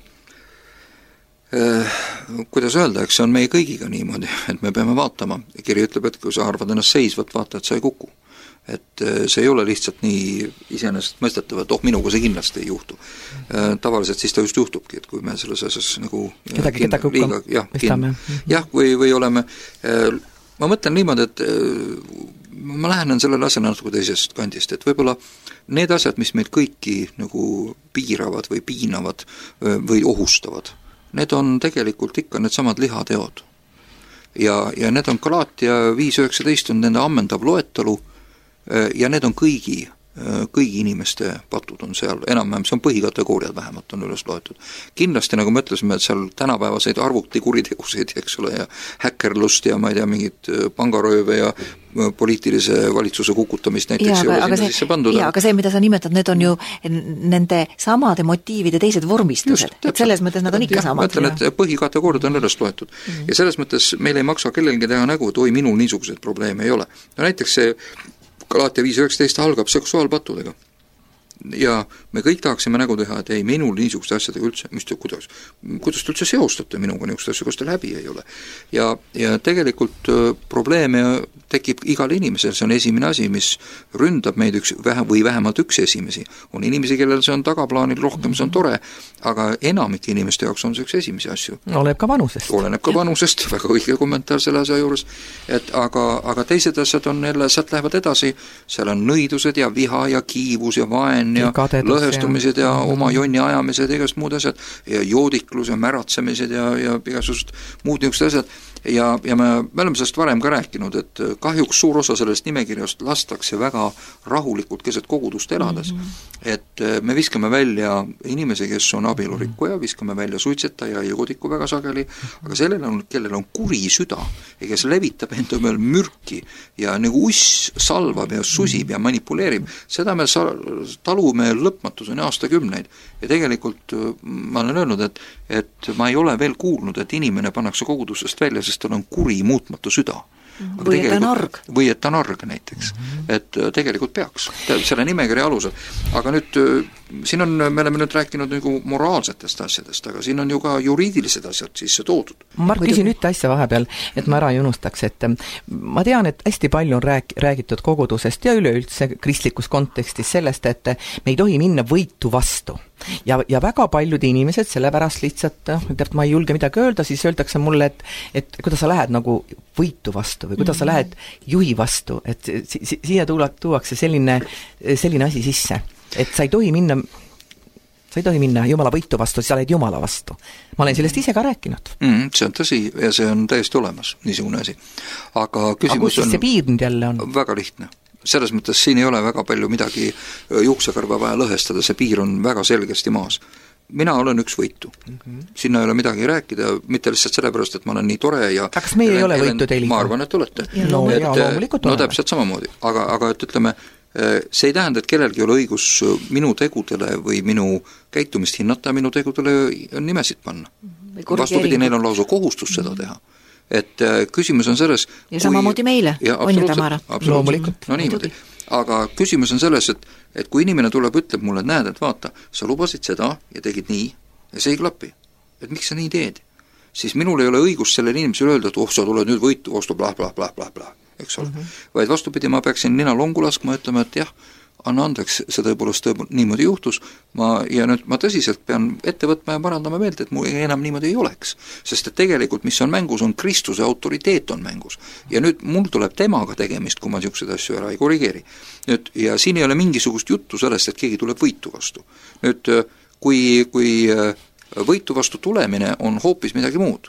äh, kuidas öelda, eks see on meie kõigiga niimoodi, et me peame vaatama, kiri ütleb, et kui sa arvad ennast seisvat, vaata, et sa ei kuku. Et see ei ole lihtsalt nii iseenesest mõistetav, et oh, minuga see kindlasti ei juhtu. Tavaliselt siis ta just juhtubki, et kui me selles asjas nagu kedagi, keda kukka pistame. Jah, või, või oleme, ma mõtlen niimoodi, et ma lähenen sellele asjale natuke teisest kandist, et võib-olla need asjad, mis meid kõiki nagu piiravad või piinavad või ohustavad, need on tegelikult ikka need samad lihateod. Ja, ja need on Galaatia viis üheksateist on nende ammendav loetelu ja need on kõigi, kõigi inimeste patud on seal, enam-vähem, see on põhikategooriad vähemalt on üles loetud. Kindlasti, nagu me ütlesime, et seal tänapäevaseid arvutikuritegevused, eks ole, ja häkkerlust ja ma ei tea, mingid pangarööve ja poliitilise valitsuse kukutamist näiteks ja, ei ole sinna sisse pandud. Jaa, aga see, mida sa nimetad, need on ju nende samade motiivide teised vormistused, et selles mõttes nad on ikka ja, samad. Mõtlen, et põhikategooriad on üles loetud. Mm-hmm. Ja selles mõttes meil ei maksa kellelgi teha nägu, et oi, minul niisuguseid probleeme ei ole. No näiteks see Galaatia viis üheksateist algab seksuaalpattudega. Ja me kõik tahaksime nägu teha, et ei, minul niisuguste asjadega üldse, mis te, kuidas, kuidas te üldse seostate minuga niisuguste asjadega, kas teil häbi ei ole. Ja, ja tegelikult probleeme tekib igal inimesel, see on esimene asi, mis ründab meid üks, või vähemalt üks esimesi. On inimesi, kellel see on tagaplaanil rohkem, see on tore, aga enamik inimeste jaoks on see üks esimesi asju. Oleneb ka vanusest. Oleneb ka vanusest, väga õige kommentaar selle asja juures, et aga, aga teised asjad on jälle, sealt lähevad edasi, seal on nõidused ja viha ja kiivus ja vaen ja kadedus, lõhestumised ja, ja oma jonni ajamised ja igast muud asjad ja joodiklus ja märatsemised ja, ja igasugused muud niisugused asjad ja, ja me, me oleme sellest varem ka rääkinud, et kahjuks suur osa sellest nimekirjast lastakse väga rahulikult keset kogudust elades, mm -hmm. et me viskame välja inimesi, kes on abielurikkuja, viskame välja suitsetaja ja joodiku väga sageli, aga sellel on, kellel on kuri süda ja kes levitab enda peal mürki ja nagu uss salvab ja susib ja manipuleerib, seda me sa- talume lõpmatuseni aastakümneid ja tegelikult ma olen öelnud, et, et ma ei ole veel kuulnud, et inimene pannakse kogudusest välja, sest tal on kuri muutmatu süda. Aga või et ta on arg. Või et ta on arg näiteks. Et tegelikult peaks, selle nimekirja alusel. Aga nüüd, siin on, me oleme nüüd rääkinud nagu moraalsetest asjadest, aga siin on ju ka juriidilised asjad sisse toodud. Ma küsin ühte asja vahepeal, et ma ära ei unustaks, et ma tean, et hästi palju on rääk, räägitud kogudusest ja üleüldse kristlikus kontekstis sellest, et me ei tohi minna võitu vastu. Ja, ja väga paljud inimesed sellepärast lihtsalt, et ma ei julge midagi öelda, siis öeldakse mulle, et, et kuidas sa lähed nagu võitu vastu või kuidas mm-hmm. sa lähed juhi vastu, et si- si- siia tuuakse selline, selline asi sisse, et sa ei tohi minna sa ei tohi minna Jumala võitu vastu, sa oled Jumala vastu. Ma olen sellest ise ka rääkinud. Mm, see on tõsi ja see on täiesti olemas, niisugune asi. Aga küsimus aga on see piir nüüd jälle on? Väga lihtne. Selles mõttes siin ei ole väga palju midagi juuksekarva vaja lõhestada, see piir on väga selgesti maas. Mina olen üks võitu. Mm-hmm. Sinna ei ole midagi rääkida, mitte lihtsalt sellepärast, et ma olen nii tore ja aga kas meie ei ole võitu teil? Ma arvan, et olete. No, et, ja, no täpselt samamoodi. Aga, aga et ütleme, see ei tähenda, et kellelgi ei ole õigus minu tegudele või minu käitumist hinnata, minu tegudele nimesid panna. Vastupidi, neil on lausa kohustus seda teha. Et küsimus on selles ja samamoodi meile, on ju Tamara? Loomulikult, no niimoodi. Aga küsimus on selles, et, et kui inimene tuleb, ütleb mulle, et näed, et vaata, sa lubasid seda ja tegid nii ja see ei klapi. Et miks sa nii teed? Siis minul ei ole õigus sellele inimesele öelda, et oh, sa tuled nüüd võitu vastu, blah, blah, blah, blah, blah, eks ole. Mm-hmm. Vaid vastupidi, ma peaksin nina longu laskma ja ütlema, et jah, anna andeks, see tõepoolest tõepoolest niimoodi juhtus, ma, ja nüüd ma tõsiselt pean ette võtma ja parandama meelt, et mul enam niimoodi ei oleks. Sest et tegelikult, mis on mängus, on Kristuse autoriteet on mängus. Ja nüüd mul tuleb temaga tegemist, kui ma niisuguseid asju ära ei korrigeeri. Nüüd, ja siin ei ole mingisugust juttu sellest, et keegi tuleb võitu vastu. Nüüd, kui, kui võitu vastu tulemine on hoopis midagi muud.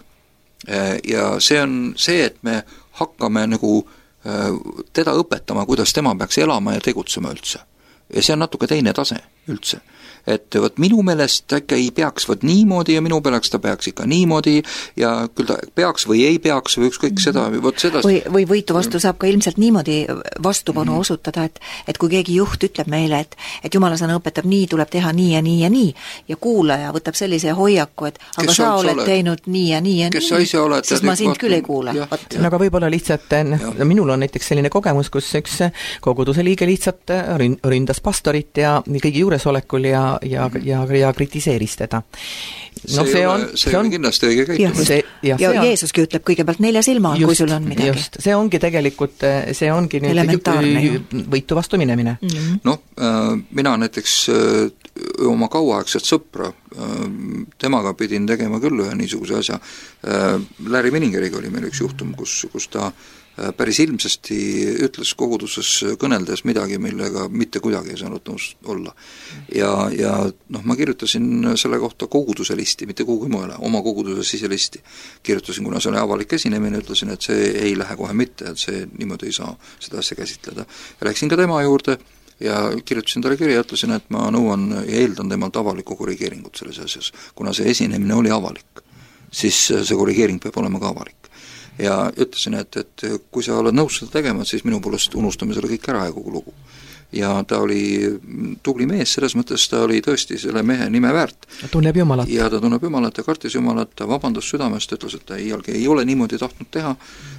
Ja see on see, et me hakkame nagu teda õpetama, kuidas tema peaks elama ja tegutsema üldse. Ja see on natuke teine tase üldse. et võt minu meelest äkki ei peaks võt niimoodi ja minu peaks ta peaks ikka niimoodi ja küll ta peaks või ei peaks või ükskõik seda, võt seda või, või võitu vastu saab ka ilmselt niimoodi vastupanu mm. osutada, et, et kui keegi juht ütleb meile, et, et jumala sõna õpetab nii, tuleb teha nii ja nii ja nii ja kuulaja võtab sellise hoiaku, et aga kes sa oled oled teinud nii ja nii ja kes nii, siis ma sind küll ei kuule. No aga võib-olla lihtsalt, no, minul on näiteks selline kogemus, kus üks koguduse liige lihtsalt ründas pastorit ja kõigi juuresolekul ja, ja, ja, ja kritiseeris teda. No, see, see on, see see on kindlasti õige käitumine. Ja, ja, ja Jeesuski ütleb kõigepealt nelja silma all, kui sul on midagi. Just, see ongi tegelikult, see ongi nüüd võitu vastu minemine. Mm-hmm. No, äh, mina näiteks äh, oma kauaaegset sõpra, äh, temaga pidin tegema küll ühe niisuguse asja. Äh, Larry Miningeriga oli meil üks juhtum, kus, kus ta päris ilmsesti ütles koguduses kõneldes midagi, millega mitte kuidagi ei saanud nõus olla. Ja, ja noh, ma kirjutasin selle kohta koguduse listi, mitte kuhugi mujale, oma koguduse siselisti. Kirjutasin, kuna see oli avalik esinemine, ütlesin, et see ei lähe kohe mitte, et see niimoodi ei saa seda asja käsitleda. Ja läksin ka tema juurde ja kirjutasin talle kirja ja ütlesin, et ma nõuan ja eeldan temalt avalikku korrigeeringut selles asjas. Kuna see esinemine oli avalik, siis see korrigeering peab olema ka avalik. Ja ütlesin, et, et kui sa oled nõus seda tegema, siis minu poolest unustame selle kõik ära ja kogu lugu. Ja ta oli tubli mees, selles mõttes ta oli tõesti selle mehe nime väärt. Ta tunneb Jumalat. Ja ta tunneb Jumalat ja kartis Jumalat, ta vabandas südamest, ütles, et ta iialgi ei ole niimoodi tahtnud teha,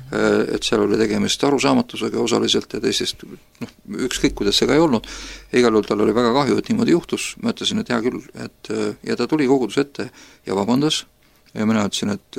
et seal oli tegemist arusaamatusega osaliselt ja teisest, noh, ükskõik kuidas see ka ei olnud. Igal juhul tal oli väga kahju, et niimoodi juhtus, ma ütlesin, et hea küll, et, ja ta tuli kogudus ette ja vabandas. Ja mina ütlesin, et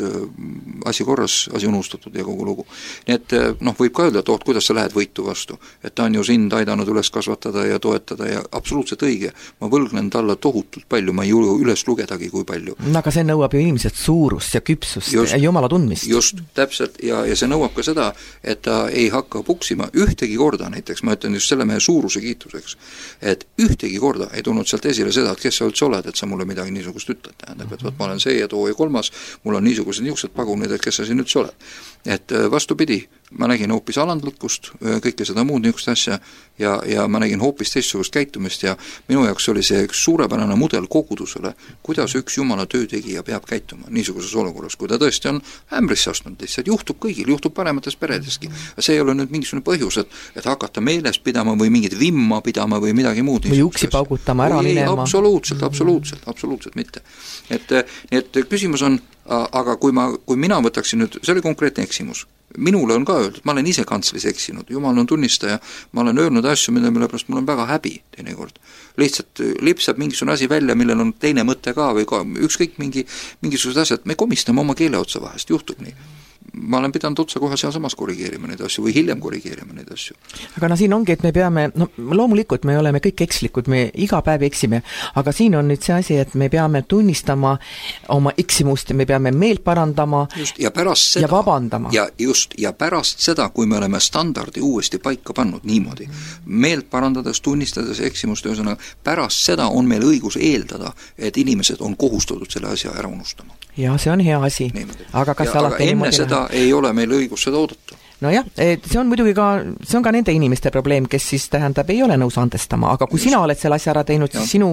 asi korras, asi unustatud ja kogu lugu. Nii et noh, võib ka öelda, et oot, kuidas sa lähed võitu vastu. Et ta on ju sind aidanud üles kasvatada ja toetada ja absoluutselt õige. Ma võlgnen talle tohutult palju, ma ei julge üles lugedagi kui palju. No, aga see nõuab ju ilmselt suurust ja küpsust just, ja Jumala tundmist. Just, täpselt, ja, ja see nõuab ka seda, et ta ei hakka puksima ühtegi korda, näiteks ma ütlen just selle mehe suuruse kiituseks, et ühtegi korda ei tulnud sealt esile seda, et kes sa üldse oled, et sa mulle midagi niisugust ütled, tähendab, et võt, ma olen see ja too ja kolmas, mul on niisugused niisugused pagunid, et kes sa siin üldse oled. Et vastupidi, ma nägin hoopis alandlikkust, kõike seda muud niisugust asja ja, ja ma nägin hoopis teistsugust käitumist ja minu jaoks oli see üks suurepärane mudel kogudusele, kuidas üks Jumala töötegija peab käituma niisuguses olukorras, kui ta tõesti on ämbrisse astunud, lihtsalt juhtub kõigil, juhtub paremates peredeski. See ei ole nüüd mingisugune põhjus, et, et hakata meeles pidama või mingit vimma pidama või midagi muud. Või uksi paugutama ära või minema. Absoluutselt, absoluutselt, absoluutselt mitte. Et, et küsimus on, aga kui, ma, kui mina võtaksin nüüd, see oli konkreetne eksimus. Minule on ka öeldud, ma olen ise kantslis eksinud, Jumal on tunnistaja, ma olen öelnud asju, mille, mille pärast mul on väga häbi teinekord. Lihtsalt lipsab mingisugune asi välja, millel on teine mõte ka või ka, ükskõik mingi, mingisugused asjad, me komistame oma keele otsa vahest, juhtub nii. Ma olen pidanud otsa kohe seal samas korrigeerima neid asju või hiljem korrigeerima neid asju. Aga no siin ongi, et me peame, no loomulikult me oleme kõik ekslikud, me iga päev eksime, aga siin on nüüd see asi, et me peame tunnistama oma eksimust ja me peame meelt parandama just, ja, pärast seda, ja vabandama. Ja just, ja pärast seda, kui me oleme standardi uuesti paika pannud niimoodi, meelt parandades, tunnistades eksimust, ühesõnaga, pärast seda on meil õigus eeldada, et inimesed on kohustatud selle asja ära unustama. Ja see on hea asi. Niimoodi. Aga kas ja, alati aga enne seda lähe? Ei ole meil õigus seda oodata. No jah, see on muidugi ka, see on ka nende inimeste probleem, kes siis tähendab, ei ole nõus andestama, aga kui Just. sina oled selle asja ära teinud, siis sinu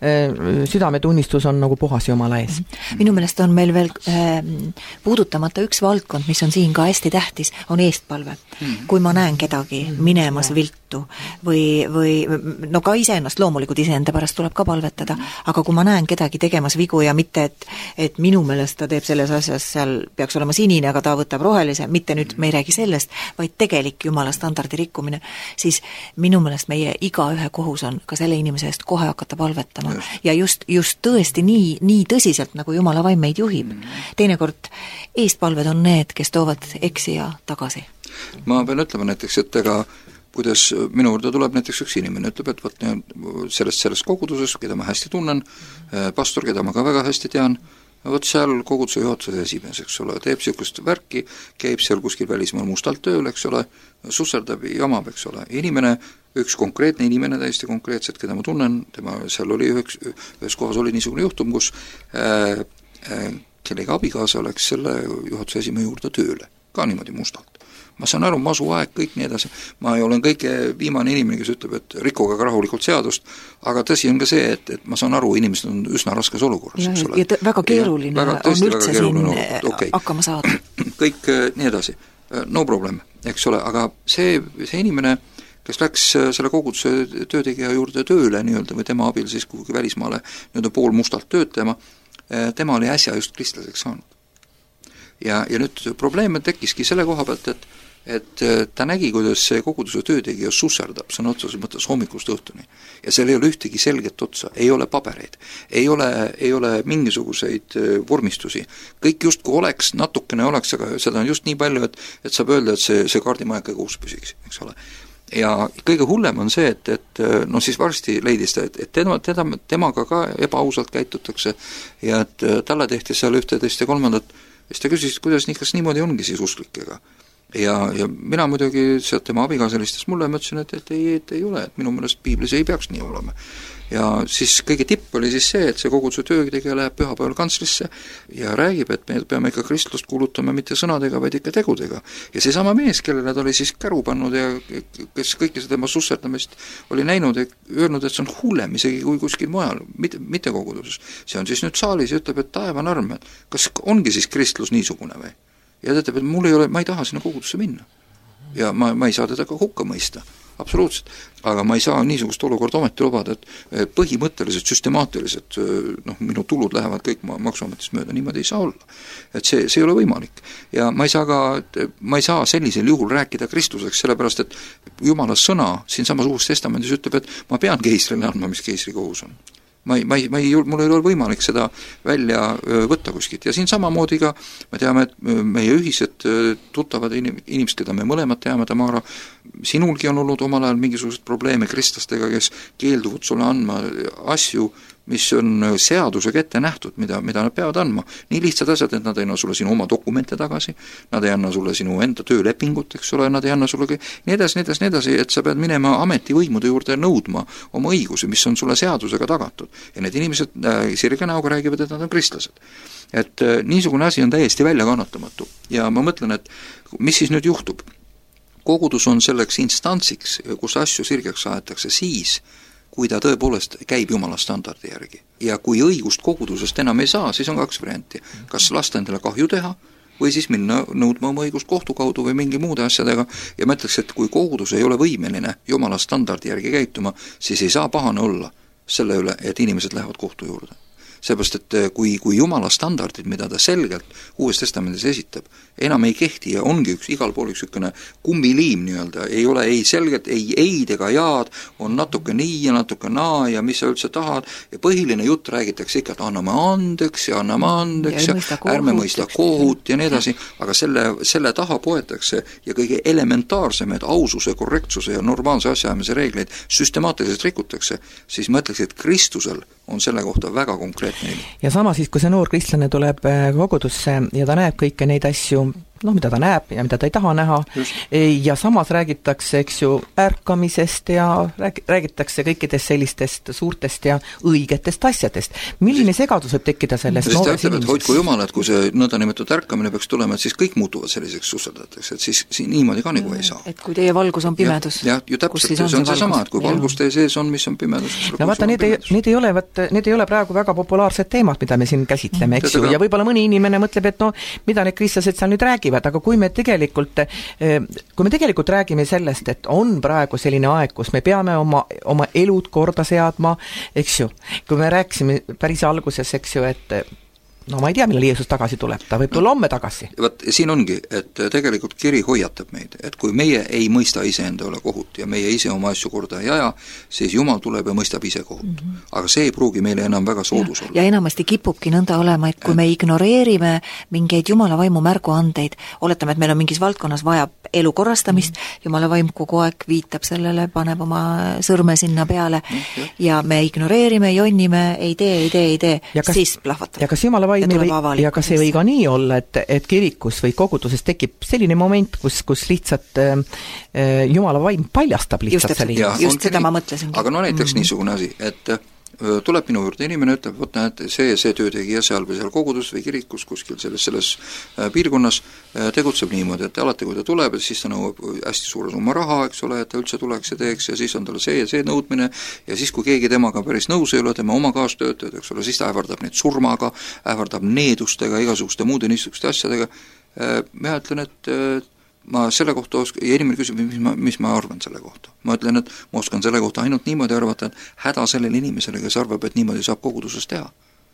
äh, südametunnistus on nagu puhas Jumala ees. Minu meelest on meil veel äh, puudutamata üks valdkond, mis on siin ka hästi tähtis, on eestpalve. Mm-hmm. Kui ma näen kedagi minemas viltu või, või no ka iseennast, loomulikult iseenda pärast tuleb ka palvetada, aga kui ma näen kedagi tegemas vigu ja mitte, et, et minu meelest ta teeb selles asjas, seal peaks olema sinine, aga ta võtab rohelise, mitte nüüd me ei räägi selle vaid tegelik Jumala standardi rikkumine, siis minu meelest meie igaühe kohus on ka selle inimese eest kohe hakata palvetama. Just. Ja just, just tõesti nii, nii tõsiselt, nagu Jumala vaim meid juhib. Teinekord eestpalved on need, kes toovad eksija tagasi. Ma pean ütlema näiteks, et ega kuidas minu juurde tuleb näiteks üks inimene, ütleb, et võt, sellest, sellest koguduses, keda ma hästi tunnen, pastor, keda ma ka väga hästi tean, võt seal koguduse juhatuse esimees, eks ole, teeb sihukest värki, käib seal kuskil välismaal mustalt tööl, eks ole, susserdab, jamab, eks ole. Inimene, üks konkreetne inimene, täiesti konkreetselt, keda ma tunnen, tema seal oli üheks, ühes kohas oli niisugune juhtum, kus äh, äh, kellega abikaasa oleks selle juhatuse esimehe juurde tööle, ka niimoodi mustalt. ma saan aru, masuaeg, kõik nii edasi. Ma olen kõige viimane inimene, kes ütleb, et rikkuge ka rahulikult seadust, aga tõsi on ka see, et, et ma saan aru, inimesed on üsna raskes olukorras, eks ole. Ja t- väga keeruline ja, väga, on üldse siin okay. hakkama saada. Kõik nii edasi. No problem, eks ole, aga see, see inimene, kes läks selle koguduse töötegija juurde tööle nii-öelda või tema abil siis kuhugi välismaale nii-öelda pool mustalt töötama, tema oli äsja just kristlaseks saanud. Ja, ja nüüd probleem tekkiski selle koha pealt, et, et ta nägi, kuidas see koguduse töötegija susserdab, see on otseses mõttes hommikust õhtuni. Ja seal ei ole ühtegi selget otsa, ei ole pabereid, ei ole, ei ole mingisuguseid vormistusi. Kõik justku oleks, natukene oleks, aga seda on just nii palju, et, et saab öelda, et see, see kaardimajaga kuus püsiks, eks ole. Ja kõige hullem on see, et, et no siis varsti leidis ta, et, et tema, teda, temaga ka ebaausalt käitutakse ja et talle tehti seal ühteteist ja kolmandat. Siis ta küsis, kuidas nii, kas niimoodi ongi siis usklikega. Ja, ja mina muidugi sealt tema abigaas helistas mulle ja mõtlesin, et, et, ei, et ei ole, et minu meelest piiblis ei peaks nii olema. Ja siis kõige tipp oli siis see, et see koguduse töötegija läheb pühapäeval kantslisse ja räägib, et me peame ikka kristlust kuulutama mitte sõnadega, vaid ikka tegudega. Ja see sama mees, kellele ta oli siis käru pannud ja kes kõike seda tema susserdamist oli näinud ja öelnud, et see on hullem isegi kui kuskil mujal, mitte, mitte koguduses. See on siis nüüd saalis ja ütleb, et taevan arm, et kas ongi siis kristlus niisugune või? Ja ta ütleb, et mul ei ole, ma ei taha sinna kogudusse minna. Ja ma, ma ei saa teda ka hukka mõista. Absoluutselt, aga ma ei saa niisugust olukorda ometi lubada, et põhimõtteliselt, süstemaatiliselt noh, minu tulud lähevad kõik maksuametist mööda, niimoodi ei saa olla. Et see, see ei ole võimalik. Ja ma ei saa ka, ma ei saa sellisel juhul rääkida Kristuseks, sellepärast, et Jumala sõna siin samas Uues Testamendis ütleb, et ma pean keisrile andma, mis keisri kohus on. Ma ei, ma ei, ma ei, mul ei ole võimalik seda välja võtta kuskilt. Ja siin samamoodi ka me teame, et meie ühised tuttavad inimesed, keda me mõlemad teame, Tamara, sinulgi on olnud omal ajal mingisugused probleeme kristlastega, kes keelduvad sulle andma asju, mis on seadusega ette nähtud, mida, mida nad peavad andma. Nii lihtsad asjad, et nad ei anna sulle sinu oma dokumente tagasi, nad ei anna sulle sinu enda töölepingut, eks ole, nad ei anna sulle nii edasi, nii edasi, nii edasi, et sa pead minema ametivõimude juurde nõudma oma õigusi, mis on sulle seadusega tagatud. Ja need inimesed äh, sirge näoga räägivad, et nad on kristlased. Et äh, niisugune asi on täiesti välja kannatamatu. Ja ma mõtlen, et mis siis nüüd juhtub? Kogudus on selleks instantsiks, kus asju sirgeks aetakse siis, kui ta tõepoolest käib Jumala standardi järgi. Ja kui õigust kogudusest enam ei saa, siis on kaks varianti. Kas lasta endale kahju teha või siis minna nõudma oma õigust kohtu kaudu või mingi muude asjadega. Ja ma ütleks, et kui kogudus ei ole võimeline Jumala standardi järgi käituma, siis ei saa pahane olla selle üle, et inimesed lähevad kohtu juurde. Seepärast, et kui, kui Jumala standardid, mida ta selgelt Uues Testamendis esitab, enam ei kehti ja ongi üks igal pool üks ükene kummiliim nii-öelda, ei ole ei selgelt, ei eid ega jaad, on natuke nii ja natuke naa ja mis sa üldse tahad ja põhiline jutt räägitakse ikka, et anname andeks ja anname andeks ja, ja ärme mõista kohut ja nii edasi, aga selle, selle taha poetakse ja kõige elementaarsem, et aususe, korrektsuse ja normaalse asjaajamise reegleid süstemaatiliselt rikutakse, siis ma ütleks, et Kristusel on selle kohta väga konkreetne. Ja sama siis, kui see noor kristlane tuleb kogudusse ja ta näeb kõike neid asju, noh, mida ta näeb ja mida ta ei taha näha. Just. Ja samas räägitakse, eks ju, ärkamisest ja räägitakse kõikidest sellistest suurtest ja õigetest asjadest. Milline segadus võib tekkida sellest noores inimesest? Hoidku Jumal, et kui see nõndanimetatud ärkamine peaks tulema, et siis kõik muutuvad selliseks susserdateks, et siis, siis niimoodi ka nagu ei saa. Et kui teie valgus on pimedus. Ja, ja ju täpselt, see on see, see sama, et kui ja. valgus teie sees on, mis on pimedus. No vaata, need ei, need, ei ole, võt, need ei ole praegu väga populaarsed teemad, mida me siin käsitleme, eks ju, ja võib-olla mõni inimene mõtleb, et no, mida need kristlased seal nüüd räägivad, aga kui me tegelikult, kui me tegelikult räägime sellest, et on praegu selline aeg, kus me peame oma, oma elud korda seadma, eks ju, kui me rääkisime päris alguses, eks ju, et no ma ei tea, millal Jeesus tagasi tuleb, ta võib tulla homme tagasi. Võt, siin ongi, et tegelikult kiri hoiatab meid, et kui meie ei mõista iseenda üle kohut ja meie ise oma asju korda ei aja, siis Jumal tuleb ja mõistab ise kohut. Mm -hmm. Aga see ei pruugi meile enam väga soodus ja, olla. Ja enamasti kipubki nõnda olema, et kui ja. me ignoreerime mingeid Jumala vaimu märguandeid, oletame, et meil on mingis valdkonnas vaja elu korrastamist, mm -hmm. Jumala vaim kogu aeg viitab sellele, paneb oma sõrme sinna peale mm -hmm. ja me ignoreerime, jonnime, ei tee, ei tee, ei tee, kas, siis plahvatab. Ja kas Jumala vaim või, ja kas ei või ka nii olla, et, et kirikus või koguduses tekib selline moment, kus, kus lihtsalt äh, Jumala vaim paljastab lihtsalt just, selle just, just seda ma mõtlesingi. Aga no näiteks mm-hmm. niisugune asi, et tuleb minu juurde inimene, ütleb, võt näed, see, see töötegija seal või seal kogudus või kirikus kuskil selles, selles piirkonnas tegutseb niimoodi, et alati kui ta tuleb, siis ta nõuab hästi suure summa raha, eks ole, et ta üldse tuleks ja teeks ja siis on tal see ja see nõudmine ja siis, kui keegi temaga päris nõus ei ole, tema oma kaastöötajad, eks ole, siis ta ähvardab neid surmaga, ähvardab needustega, igasuguste muude niisuguste asjadega. Ma ütlen, et ma selle kohta osk- ja inimene küsib, mis ma, mis ma arvan selle kohta. Ma ütlen, et ma oskan selle kohta ainult niimoodi arvata, et häda sellele inimesele, kes arvab, et niimoodi saab koguduses teha.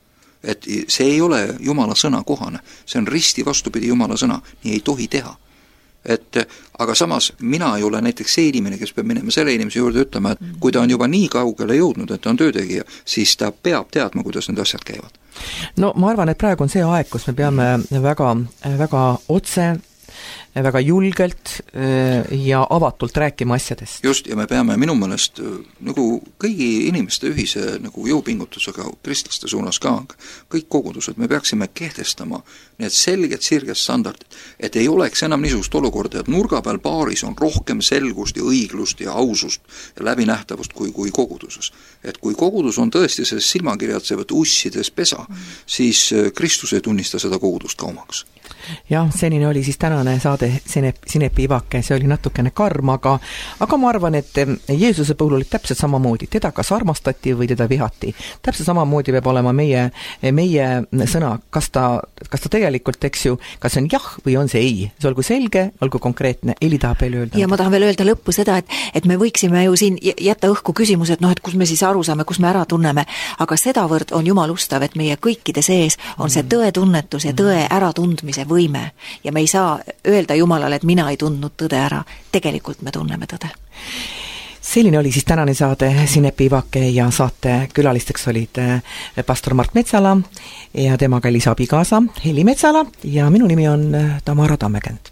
Et see ei ole Jumala sõna kohane, see on risti vastupidi Jumala sõna, nii ei tohi teha. Et, aga samas mina ei ole näiteks see inimene, kes peab minema selle inimese juurde ütlema, et kui ta on juba nii kaugele jõudnud, et ta on töötegija, siis ta peab teadma, kuidas need asjad käivad. No ma arvan, et praegu on see aeg, kus me peame väga, väga otse väga julgelt ja avatult rääkima asjadest. Just, ja me peame minu meelest nagu kõigi inimeste ühise nagu jõupingutusega kristlaste suunas ka, kõik kogudused, me peaksime kehtestama need selged sirged standardid, et ei oleks enam niisugust olukorda, et nurga peal baaris on rohkem selgust ja õiglust ja ausust ja läbinähtavust kui, kui koguduses. Et kui kogudus on tõesti selles silmakirjatsevat ussides pesa, siis Kristus ei tunnista seda kogudust ka omaks. Jah, senini oli siis tänane saade Sinepi Ivake, see oli natukene karm, aga, aga ma arvan, et Jeesuse puhul oli täpselt samamoodi, teda kas armastati või teda vihati. Täpselt samamoodi peab olema meie, meie sõna, kas ta, kas ta tegelikult, eks ju, kas see on jah või on see ei. See olgu selge, olgu konkreetne, Eli tahab veel öelda. Ja ma tahan veel öelda lõppu seda, et, et me võiksime ju siin jätta õhku küsimus, et noh, et kus me siis aru saame, kus me ära tunneme, aga sedavõrd on Jumal ustav, et meie kõikide sees on see tõetunnetus ja tõe äratundmise võime ja me ei saa öelda Jumalale, et mina ei tundnud tõde ära. Tegelikult me tunneme tõde. Selline oli siis tänane saade Sinepi Ivake ja saate külalisteks olid pastor Mart Metsala ja temaga Elisa abikaasa Heli Metsala ja minu nimi on Tamara Tammekent.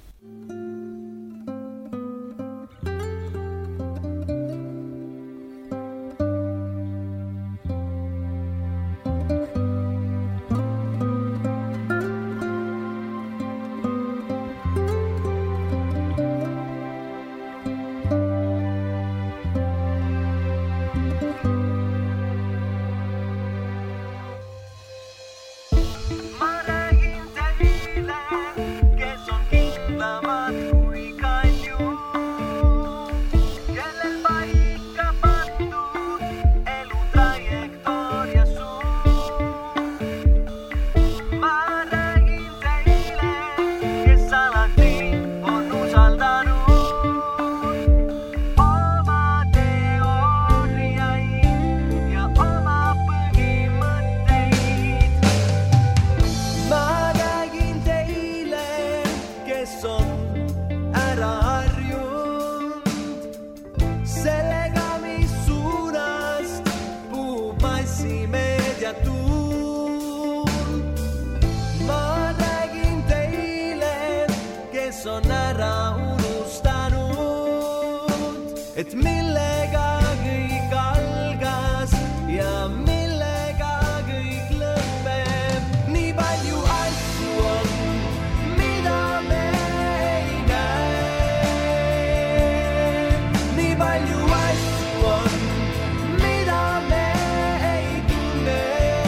Et millega kõik algas ja millega kõik lõpeb. Nii palju asju on, mida me ei näe. Nii palju asju on, mida me ei tunne.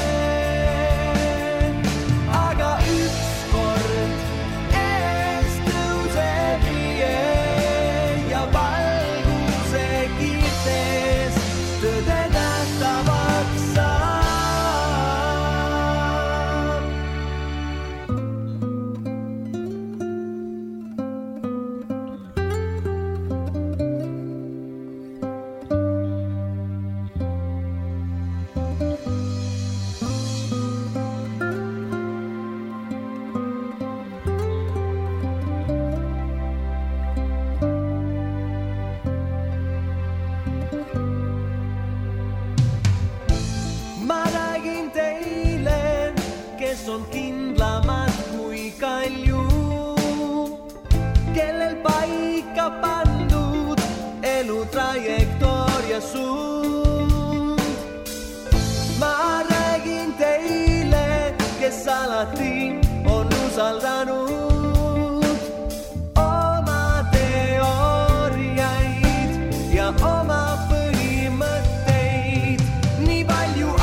Aga ükskord ees tõuseb vie ja valguse kiirtes tõde nähtavaks saab. Ma räägin teile, kes on kindlamad kui kalju, kellel paika pandud elu trajektoria suund. Ma räägin teile, kes alati on usaldanud oma teooriaid ja oma põhimõtteid. Nii palju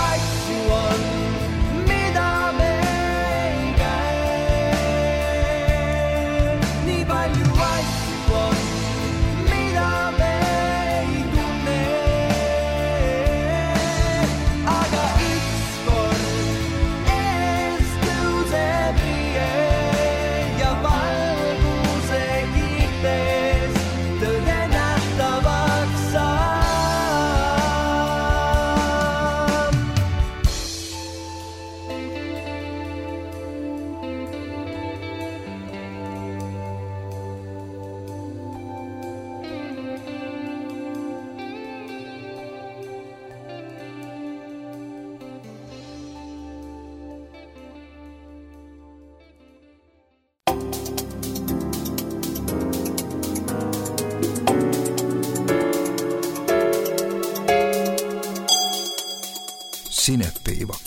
Sinepi Ivak.